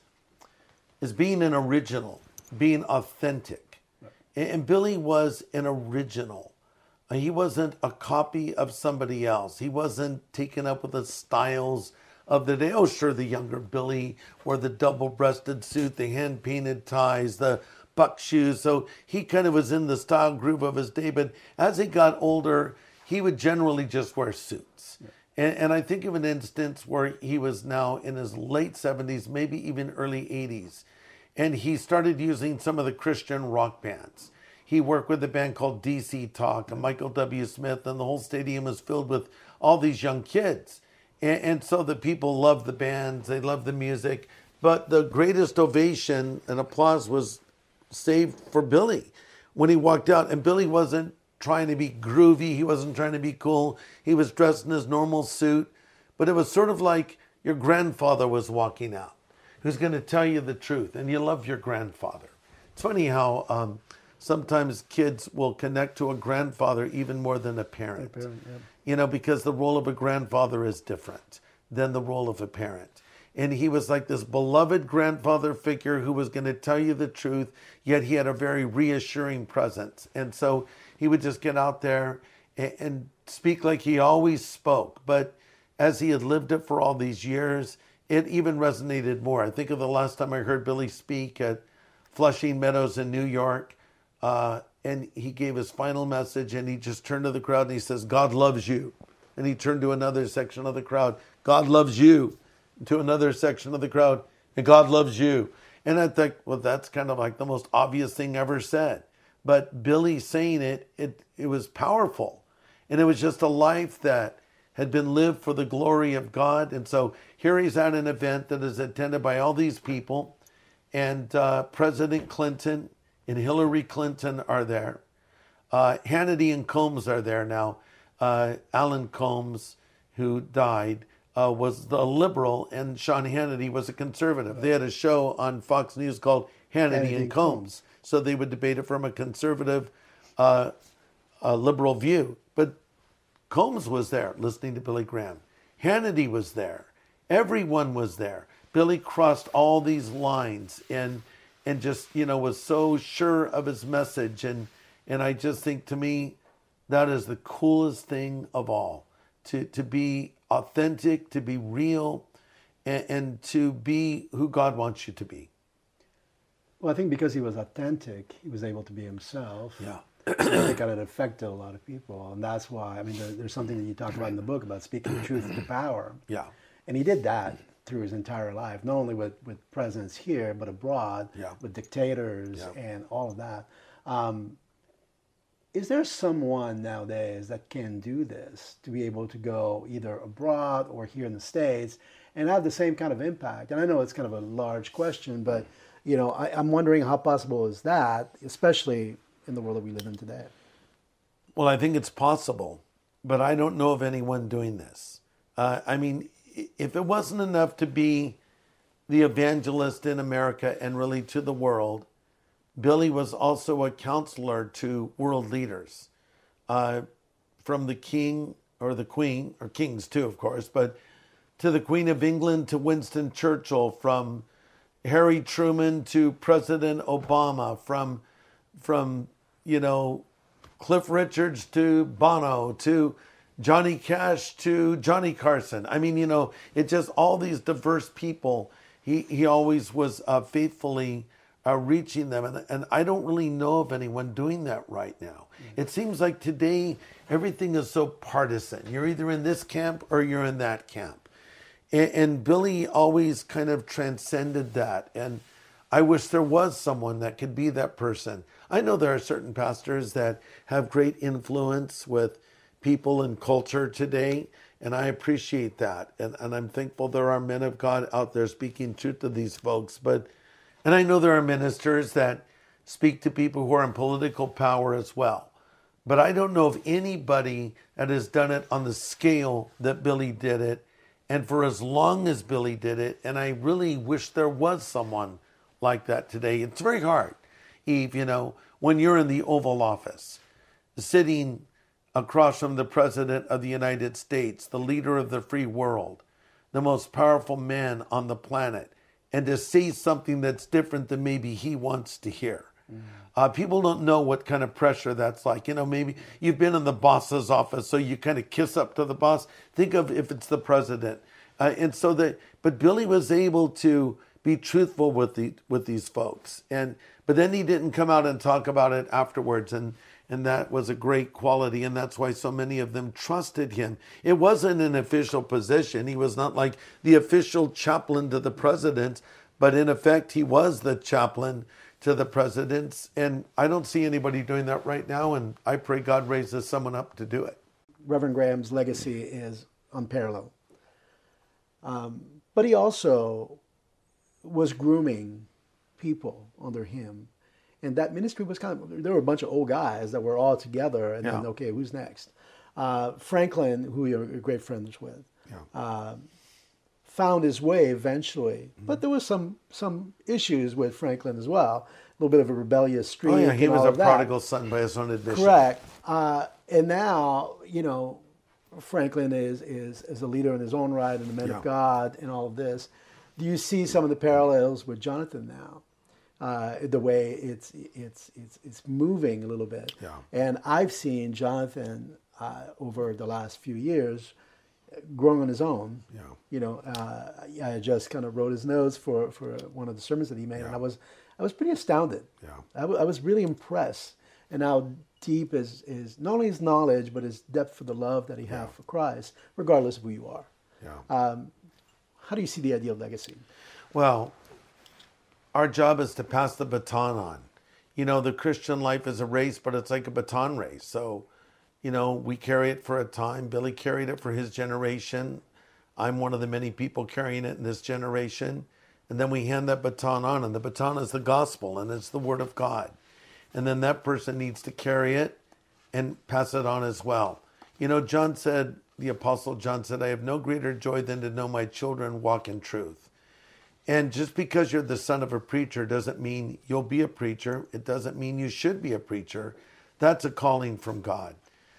[SPEAKER 1] is being an original, being authentic. Right. And Billy was an original. He wasn't a copy of somebody else. He wasn't taken up with the styles of the day. Oh, sure, the younger Billy wore the double-breasted suit, the hand-painted ties, the buck shoes. So he kind of was in the style groove of his day. But as he got older, he would generally just wear suits. Yeah. And, and I think of an instance where he was now in his late seventies, maybe even early eighties. And he started using some of the Christian rock bands. He worked with a band called D C Talk and Michael W. Smith, and the whole stadium was filled with all these young kids. And, and so the people loved the bands, they loved the music. But the greatest ovation and applause was saved for Billy when he walked out. And Billy wasn't trying to be groovy, he wasn't trying to be cool. He was dressed in his normal suit. But it was sort of like your grandfather was walking out, who's going to tell you the truth, and you love your grandfather. It's funny how um, sometimes kids will connect to a grandfather even more than a parent. A parent yeah. You know, because the role of a grandfather is different than the role of a parent. And he was like this beloved grandfather figure who was going to tell you the truth, yet he had a very reassuring presence. And so he would just get out there and, and speak like he always spoke. But as he had lived it for all these years, it even resonated more. I think of the last time I heard Billy speak at Flushing Meadows in New York, uh, and he gave his final message, and he just turned to the crowd and he says, God loves you. And he turned to another section of the crowd, God loves you. To another section of the crowd, and God loves you. And I think, well, that's kind of like the most obvious thing ever said. but Billy saying it, it, it was powerful. And it was just a life that had been lived for the glory of God. And so here he's at an event that is attended by all these people. And uh, President Clinton and Hillary Clinton are there. Uh, Hannity and Combs are there now. Uh, Alan Combs, who died, uh, was the liberal, and Sean Hannity was a conservative. They had a show on Fox News called Hannity, Hannity and Combs. Combs. So they would debate it from a conservative, uh, a liberal view. But Combs was there listening to Billy Graham. Hannity was there. Everyone was there. Billy crossed all these lines and and just, you know, was so sure of his message. And and I just think, to me, that is the coolest thing of all. To to be authentic, to be real, and, and to be who God wants you to be.
[SPEAKER 2] Well, I think because he was authentic, he was able to be himself.
[SPEAKER 1] Yeah.
[SPEAKER 2] I think that it affected a lot of people. And that's why, I mean, there, there's something that you talk about in the book about speaking truth to power.
[SPEAKER 1] Yeah.
[SPEAKER 2] And he did that through his entire life, not only with, with presidents here, but abroad,
[SPEAKER 1] yeah.
[SPEAKER 2] with dictators
[SPEAKER 1] yeah.
[SPEAKER 2] and all of that. Um, is there someone nowadays that can do this, to be able to go either abroad or here in the States and have the same kind of impact? And I know it's kind of a large question, but you know, I, I'm wondering how possible is that, especially in the world that we live in today?
[SPEAKER 1] Well, I think it's possible, but I don't know of anyone doing this. Uh, I mean, if it wasn't enough to be the evangelist in America and really to the world, Billy was also a counselor to world leaders, uh, from the king or the queen, or kings too, of course, but to the Queen of England, to Winston Churchill, from Harry Truman to President Obama, from, from you know, Cliff Richards to Bono, to Johnny Cash to Johnny Carson. I mean, you know, it just all these diverse people. He he always was uh, faithfully uh, reaching them. And, and I don't really know of anyone doing that right now. Mm-hmm. It seems like today everything is so partisan. You're either in this camp or you're in that camp. And, and Billy always kind of transcended that. And I wish there was someone that could be that person. I know there are certain pastors that have great influence with people and culture today, and I appreciate that. And, and I'm thankful there are men of God out there speaking truth to these folks. But, and I know there are ministers that speak to people who are in political power as well. But I don't know of anybody that has done it on the scale that Billy did it, and for as long as Billy did it. And I really wish there was someone like that today. It's very hard, Eve, you know, when you're in the Oval Office, sitting across from the President of the United States, the leader of the free world, the most powerful man on the planet, and to say something that's different than maybe he wants to hear. Mm. Uh, people don't know what kind of pressure that's like. You know, maybe you've been in the boss's office, so you kind of kiss up to the boss. Think of if it's the president. Uh, and so that, but Billy was able to be truthful with the with these folks, and but then he didn't come out and talk about it afterwards, and and that was a great quality, and that's why so many of them trusted him. It wasn't an official position. He was not like the official chaplain to the presidents, but in effect, he was the chaplain to the presidents, and I don't see anybody doing that right now, and I pray God raises someone up to do it.
[SPEAKER 2] Reverend Graham's legacy is unparalleled, um, but he also was grooming people under him. And that ministry was kind of, there were a bunch of old guys that were all together, and yeah. then, okay, who's next? Uh, Franklin, who you're great friends with, yeah. uh, found his way eventually. Mm-hmm. But there was some some issues with Franklin as well. A little bit of a rebellious streak.
[SPEAKER 1] Oh, yeah, he
[SPEAKER 2] and
[SPEAKER 1] was
[SPEAKER 2] all
[SPEAKER 1] a
[SPEAKER 2] of that.
[SPEAKER 1] prodigal son by his own admission.
[SPEAKER 2] Correct. Uh, and now, you know, Franklin is, is, is a leader in his own right, and a man yeah. of God, and all of this. Do you see some of the parallels with Jonathan now? Uh, the way it's it's it's it's moving a little bit,
[SPEAKER 1] yeah.
[SPEAKER 2] And I've seen Jonathan uh, over the last few years growing on his own.
[SPEAKER 1] Yeah.
[SPEAKER 2] You know, uh, I just kind of wrote his notes for, for one of the sermons that he made, yeah. and I was I was pretty astounded.
[SPEAKER 1] Yeah.
[SPEAKER 2] I, w- I was really impressed, and how deep is is not only his knowledge but his depth for the love that he yeah. has for Christ, regardless of who you are.
[SPEAKER 1] Yeah.
[SPEAKER 2] Um, how do you see the idea of legacy?
[SPEAKER 1] Well, our job is to pass the baton on. you know, the Christian life is a race, but it's like a baton race. So, you know, we carry it for a time. Billy carried it for his generation. I'm one of the many people carrying it in this generation. And then we hand that baton on, and the baton is the gospel, and it's the word of God. And then that person needs to carry it and pass it on as well. You know, John said, the Apostle John said, I have no greater joy than to know my children walk in truth. And just because you're the son of a preacher doesn't mean you'll be a preacher. It doesn't mean you should be a preacher. That's a calling from God.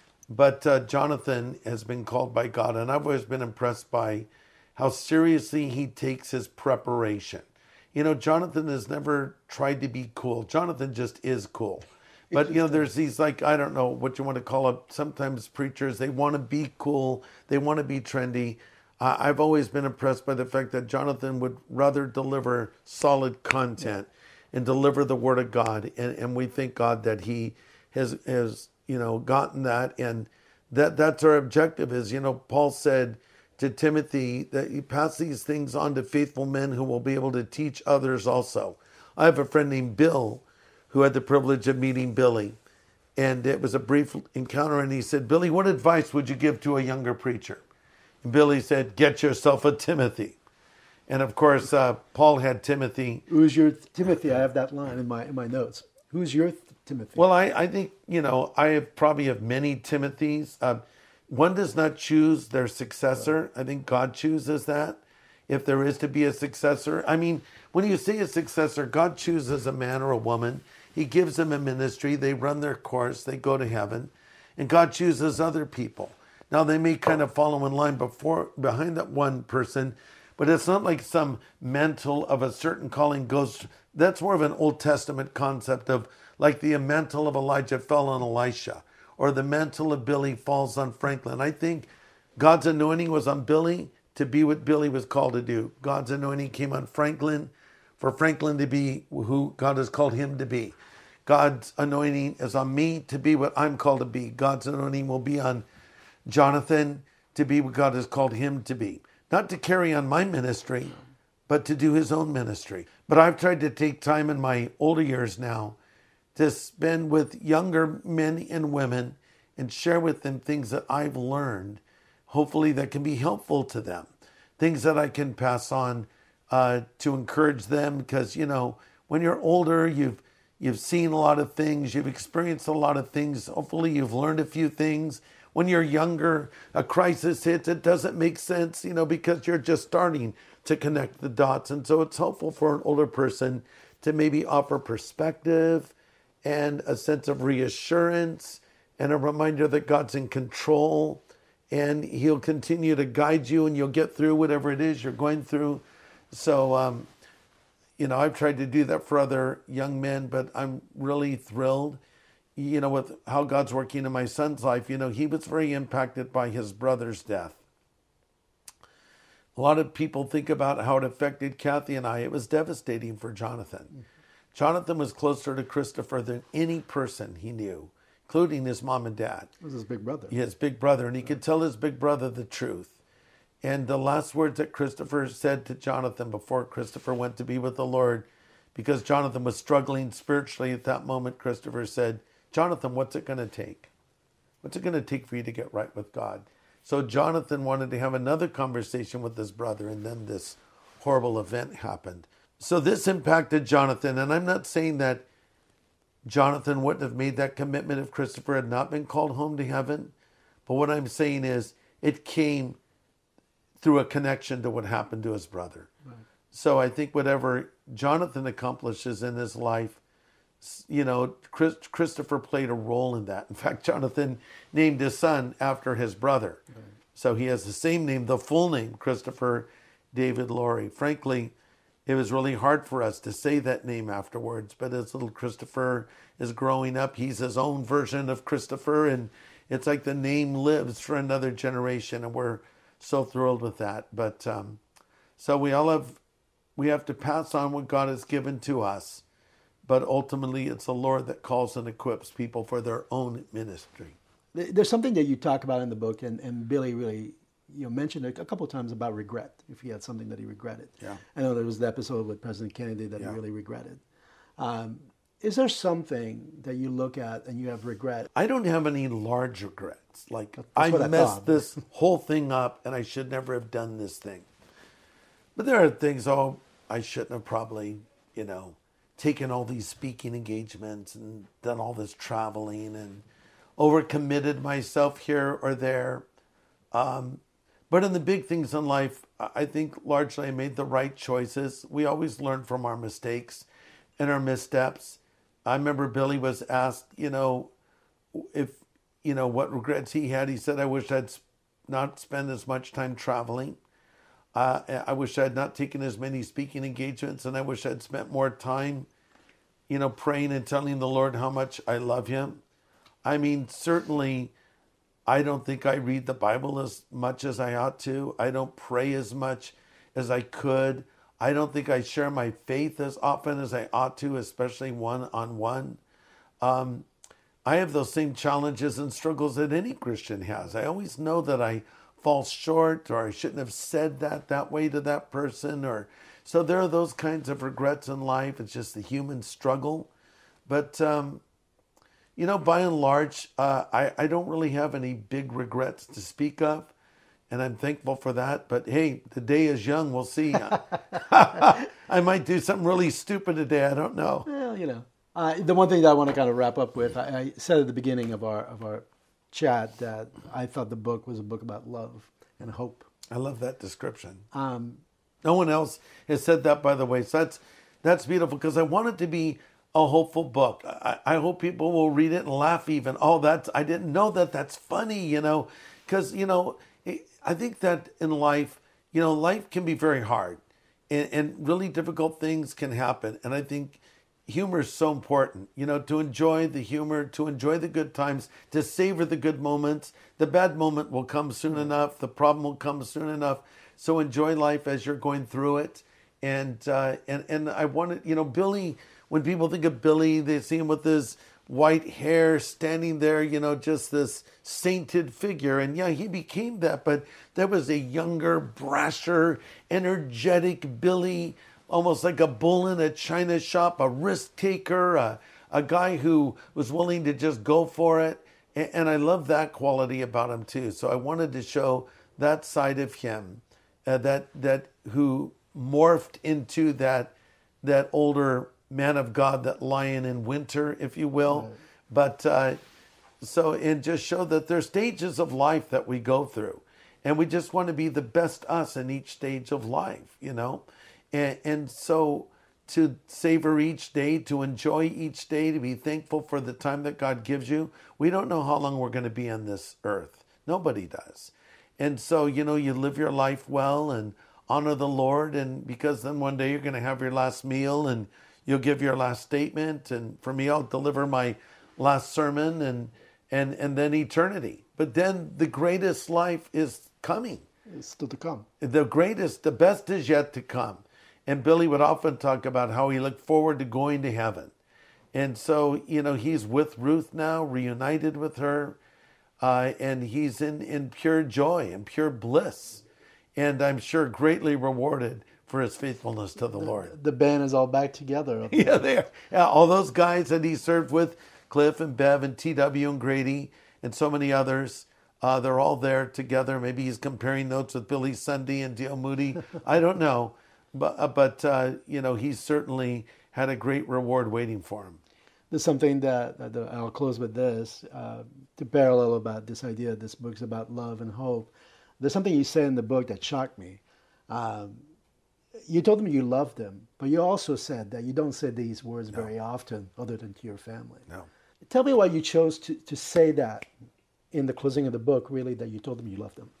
[SPEAKER 1] But uh, Jonathan has been called by God, and I've always been impressed by how seriously he takes his preparation. You know, Jonathan has never tried to be cool. Jonathan just is cool. But, you know, there's these, like, I don't know what you want to call it. Sometimes preachers, they want to be cool. They want to be trendy. Uh, I've always been impressed by the fact that Jonathan would rather deliver solid content and deliver the word of God. And, and we thank God that he has, has, you know, gotten that. And that that's our objective is, you know, Paul said to Timothy that you pass these things on to faithful men who will be able to teach others also. I have a friend named Bill who had the privilege of meeting Billy. And it was a brief encounter. And he said, Billy, what advice would you give to a younger preacher? And Billy said, get yourself a Timothy. And of course, uh, Paul had Timothy.
[SPEAKER 2] Who's your Timothy? I have that line in my in my notes. Who's your Timothy?
[SPEAKER 1] Well, I, I think, you know, I have probably have many Timothys. Uh, one does not choose their successor. I think God chooses that. If there is to be a successor. I mean, when you say a successor, God chooses a man or a woman. He gives them a ministry. They run their course. They go to heaven. And God chooses other people. Now, they may kind of follow in line before behind that one person, but it's not like some mantle of a certain calling goes. That's more of an Old Testament concept of like the mantle of Elijah fell on Elisha, or the mantle of Billy falls on Franklin. I think God's anointing was on Billy to be what Billy was called to do. God's anointing came on Franklin for Franklin to be who God has called him to be. God's anointing is on me to be what I'm called to be. God's anointing will be on Jonathan to be what God has called him to be. Not to carry on my ministry, but to do his own ministry. But I've tried to take time in my older years now to spend with younger men and women and share with them things that I've learned, hopefully that can be helpful to them. Things that I can pass on uh, to encourage them, because, you know, when you're older, you've you've seen a lot of things, you've experienced a lot of things. Hopefully you've learned a few things. When you're younger, a crisis hits, it doesn't make sense, you know, because you're just starting to connect the dots. And so it's helpful for an older person to maybe offer perspective and a sense of reassurance and a reminder that God's in control and he'll continue to guide you and you'll get through whatever it is you're going through. So, um, you know, I've tried to do that for other young men, but I'm really thrilled, you know, with how God's working in my son's life. You know, he was very impacted by his brother's death. A lot of people think about how it affected Kathy and I. It was devastating for Jonathan. Mm-hmm. Jonathan was closer to Christopher than any person he knew, including his mom and dad.
[SPEAKER 2] It was his big brother.
[SPEAKER 1] His big brother, and he could tell his big brother the truth. And the last words that Christopher said to Jonathan before Christopher went to be with the Lord, because Jonathan was struggling spiritually at that moment, Christopher said, Jonathan, what's it going to take? What's it going to take for you to get right with God? So Jonathan wanted to have another conversation with his brother, and then this horrible event happened. So this impacted Jonathan, and I'm not saying that Jonathan wouldn't have made that commitment if Christopher had not been called home to heaven. But what I'm saying is it came through a connection to what happened to his brother. Right. So I think whatever Jonathan accomplishes in his life, you know, Chris, Christopher played a role in that. In fact, Jonathan named his son after his brother. Right. So he has the same name, the full name, Christopher David Laurie. Frankly, it was really hard for us to say that name afterwards, but as little Christopher is growing up, he's his own version of Christopher, and it's like the name lives for another generation, and we're so thrilled with that. But um, so we all have, we have to pass on what God has given to us, but ultimately it's the Lord that calls and equips people for their own ministry.
[SPEAKER 2] There's something that you talk about in the book, and, and Billy really, you know, mentioned it a couple of times about regret, if he had something that he regretted.
[SPEAKER 1] Yeah.
[SPEAKER 2] I know there was the episode with President Kennedy that
[SPEAKER 1] yeah.
[SPEAKER 2] he really regretted. Um, is there something that you look at and you have regret?
[SPEAKER 1] I don't have any large regrets. Like,
[SPEAKER 2] That's
[SPEAKER 1] I
[SPEAKER 2] what I
[SPEAKER 1] messed
[SPEAKER 2] thought.
[SPEAKER 1] this whole thing up and I should never have done this thing. But there are things, oh, I shouldn't have probably, you know, taken all these speaking engagements and done all this traveling and overcommitted myself here or there. Um, but in the big things in life, I think largely I made the right choices. We always learn from our mistakes and our missteps. I remember Billy was asked, you know, if, you know, what regrets he had. He said, I wish I'd not spent as much time traveling. Uh, I wish I had not taken as many speaking engagements, and I wish I'd spent more time, you know, praying and telling the Lord how much I love him. I mean, certainly, I don't think I read the Bible as much as I ought to. I don't pray as much as I could. I don't think I share my faith as often as I ought to, especially one-on-one. Um, I have those same challenges and struggles that any Christian has. I always know that I fall short, or I shouldn't have said that that way to that person, or so there are those kinds of regrets in life. It's just the human struggle. But um, you know, by and large, uh, I, I don't really have any big regrets to speak of, and I'm thankful for that. But hey, the day is young. We'll see. I might do something really stupid today. I don't know.
[SPEAKER 2] Well, you know, uh, the one thing that I want to kind of wrap up with, I, I said at the beginning of our of our chat that I thought the book was a book about love and hope.
[SPEAKER 1] I love that description.
[SPEAKER 2] Um,
[SPEAKER 1] No one else has said that, by the way. So that's that's beautiful, because I want it to be a hopeful book. I, I hope people will read it and laugh even. Oh, that's I didn't know that. That's funny, you know, because, you know, I think that in life, you know, life can be very hard, and, and really difficult things can happen. And I think humor is so important, you know, to enjoy the humor, to enjoy the good times, to savor the good moments. The bad moment will come soon enough. The problem will come soon enough. So enjoy life as you're going through it. And uh, and and I wanted, you know, Billy, when people think of Billy, they see him with his white hair standing there, you know, just this sainted figure. And yeah, he became that, but there was a younger, brasher, energetic Billy, almost like a bull in a china shop, a risk taker, a, a guy who was willing to just go for it. And, and I love that quality about him too. So I wanted to show that side of him, uh, that that who morphed into that that older man of God, that lion in winter, if you will. Right. But uh, so, and just show that there's stages of life that we go through, and we just want to be the best us in each stage of life, you know. And, and so to savor each day, to enjoy each day, to be thankful for the time that God gives you. We don't know how long we're going to be on this earth. Nobody does. And so, you know, you live your life well and honor the Lord, and because then one day you're going to have your last meal and you'll give your last statement. And for me, I'll deliver my last sermon, and and and then eternity. But then the greatest life is coming.
[SPEAKER 2] It's still to come.
[SPEAKER 1] The greatest, the best is yet to come. And Billy would often talk about how he looked forward to going to heaven. And so, you know, he's with Ruth now, reunited with her, uh, and he's in, in pure joy and pure bliss. And I'm sure greatly rewarded for his faithfulness to the, the Lord.
[SPEAKER 2] The band is all back together.
[SPEAKER 1] Yeah, they are. Yeah, all those guys that he served with, Cliff and Bev and T W and Grady and so many others, uh, they're all there together. Maybe he's comparing notes with Billy Sunday and Dale Moody. I don't know. But, uh, but uh, you know, he's certainly had a great reward waiting for him.
[SPEAKER 2] There's something that, that I'll close with this, uh, to parallel about this idea, this book's about love and hope. There's something you said in the book that shocked me. Um, you told them you loved them, but you also said that you don't say these words no. very often other than to your family.
[SPEAKER 1] No.
[SPEAKER 2] Tell me why you chose to, to say that in the closing of the book, really, that you told them you loved them.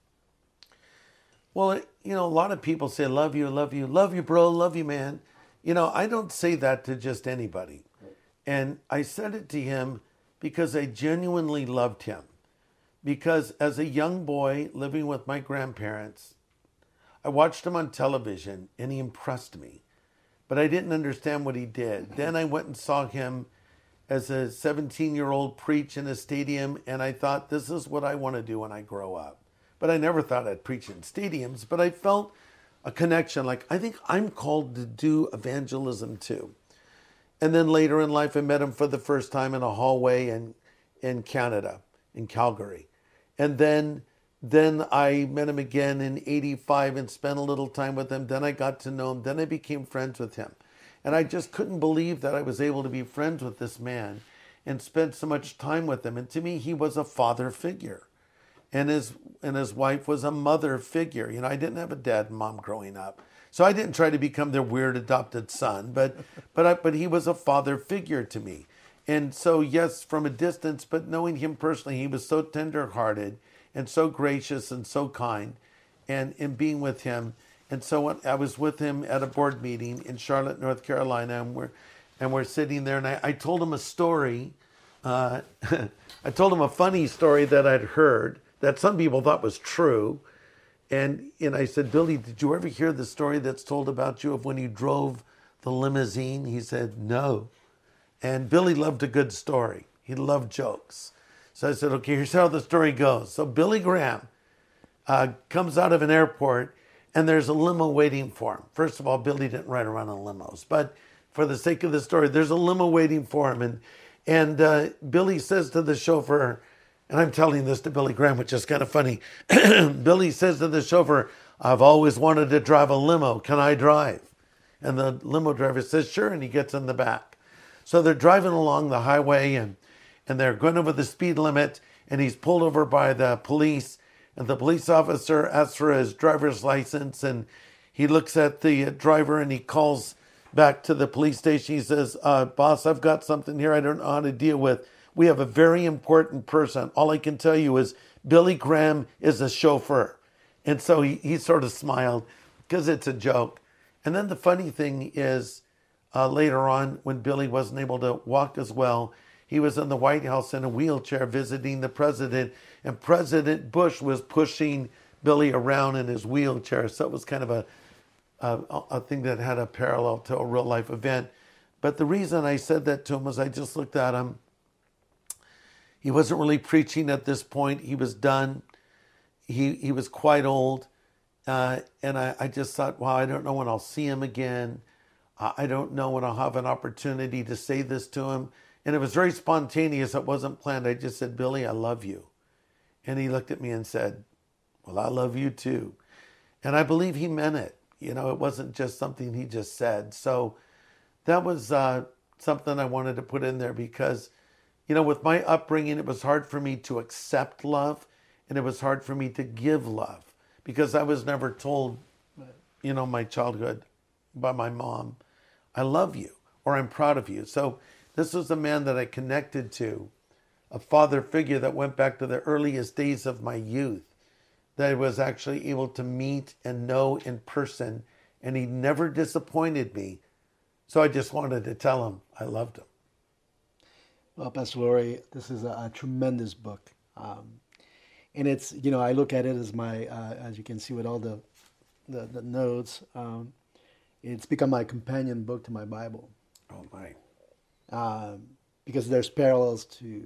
[SPEAKER 1] Well, you know, a lot of people say, love you, love you, love you, bro, love you, man. You know, I don't say that to just anybody. And I said it to him because I genuinely loved him. Because as a young boy living with my grandparents, I watched him on television and he impressed me. But I didn't understand what he did. Then I went and saw him as a seventeen-year-old preach in a stadium, and I thought, this is what I want to do when I grow up. But I never thought I'd preach in stadiums, but I felt a connection. Like, I think I'm called to do evangelism too. And then later in life, I met him for the first time in a hallway in, in Canada, in Calgary. And then, then I met him again in eighty-five and spent a little time with him. Then I got to know him. Then I became friends with him. And I just couldn't believe that I was able to be friends with this man and spend so much time with him. And to me, he was a father figure. And his and his wife was a mother figure. You know, I didn't have a dad and mom growing up. So I didn't try to become their weird adopted son, but but I, but he was a father figure to me. And so, yes, from a distance, but knowing him personally, he was so tender-hearted and so gracious and so kind, and in being with him. And so when I was with him at a board meeting in Charlotte, North Carolina, and we're and we're sitting there, and I, I told him a story. Uh, I told him a funny story that I'd heard that some people thought was true. And and I said, Billy, did you ever hear the story that's told about you of when you drove the limousine? He said, no. And Billy loved a good story. He loved jokes. So I said, okay, here's how the story goes. So Billy Graham uh, comes out of an airport, and there's a limo waiting for him. First of all, Billy didn't ride around in limos. But for the sake of the story, there's a limo waiting for him. And, and uh, Billy says to the chauffeur, and I'm telling this to Billy Graham, which is kind of funny. Billy says to the chauffeur, I've always wanted to drive a limo. Can I drive? And the limo driver says, sure, and he gets in the back. So they're driving along the highway, and, and they're going over the speed limit, and he's pulled over by the police, and the police officer asks for his driver's license, and he looks at the driver, and he calls back to the police station. He says, uh, boss, I've got something here I don't know how to deal with. We have a very important person. All I can tell you is Billy Graham is a chauffeur. And so he, he sort of smiled because it's a joke. And then the funny thing is uh, later on, when Billy wasn't able to walk as well, he was in the White House in a wheelchair visiting the president. And President Bush was pushing Billy around in his wheelchair. So it was kind of a, a, a thing that had a parallel to a real life event. But the reason I said that to him was I just looked at him. He wasn't really preaching at this point. He was done. He he was quite old. Uh, and I, I just thought, wow, I don't know when I'll see him again. Uh, I don't know when I'll have an opportunity to say this to him. And it was very spontaneous. It wasn't planned. I just said, Billy, I love you. And he looked at me and said, well, I love you too. And I believe he meant it. You know, it wasn't just something he just said. So that was uh, something I wanted to put in there because, you know, with my upbringing, it was hard for me to accept love, and it was hard for me to give love because I was never told, you know, my childhood by my mom, I love you or I'm proud of you. So this was a man that I connected to, a father figure that went back to the earliest days of my youth, that I was actually able to meet and know in person, and he never disappointed me. So I just wanted to tell him I loved him.
[SPEAKER 2] Well, Pastor Laurie, this is a, a tremendous book. Um, and it's, you know, I look at it as my, uh, as you can see with all the the, the notes, um, it's become my companion book to my Bible.
[SPEAKER 1] Oh, my.
[SPEAKER 2] Um, because there's parallels to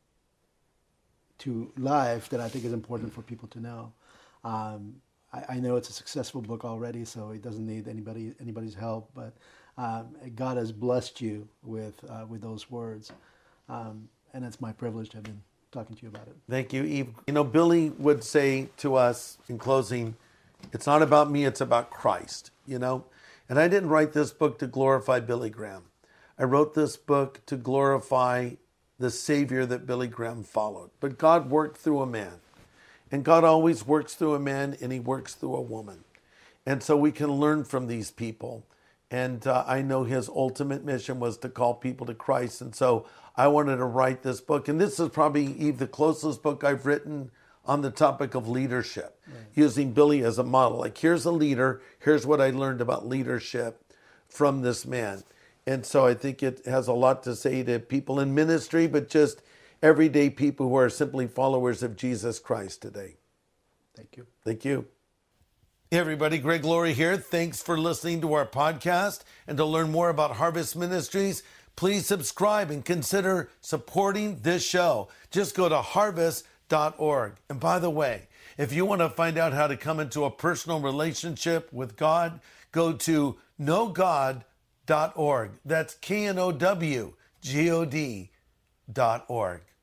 [SPEAKER 2] to life that I think is important for people to know. Um, I, I know it's a successful book already, so it doesn't need anybody anybody's help, but um, God has blessed you with uh, with those words. Um, and it's my privilege to have been talking to you about it.
[SPEAKER 1] Thank you, Eve. You know, Billy would say to us in closing, it's not about me, it's about Christ, you know? And I didn't write this book to glorify Billy Graham. I wrote this book to glorify the Savior that Billy Graham followed. But God worked through a man. And God always works through a man, and he works through a woman. And so we can learn from these people. And uh, I know his ultimate mission was to call people to Christ. And so I wanted to write this book. And this is probably, Eve, the closest book I've written on the topic of leadership, right, using Billy as a model. Like, here's a leader. Here's what I learned about leadership from this man. And so I think it has a lot to say to people in ministry, but just everyday people who are simply followers of Jesus Christ today.
[SPEAKER 2] Thank you.
[SPEAKER 1] Thank you. Hey everybody, Greg Laurie here. Thanks for listening to our podcast. And to learn more about Harvest Ministries, please subscribe and consider supporting this show. Just go to harvest dot org. And by the way, if you want to find out how to come into a personal relationship with God, go to know god dot org. That's K N O W G O D dot org.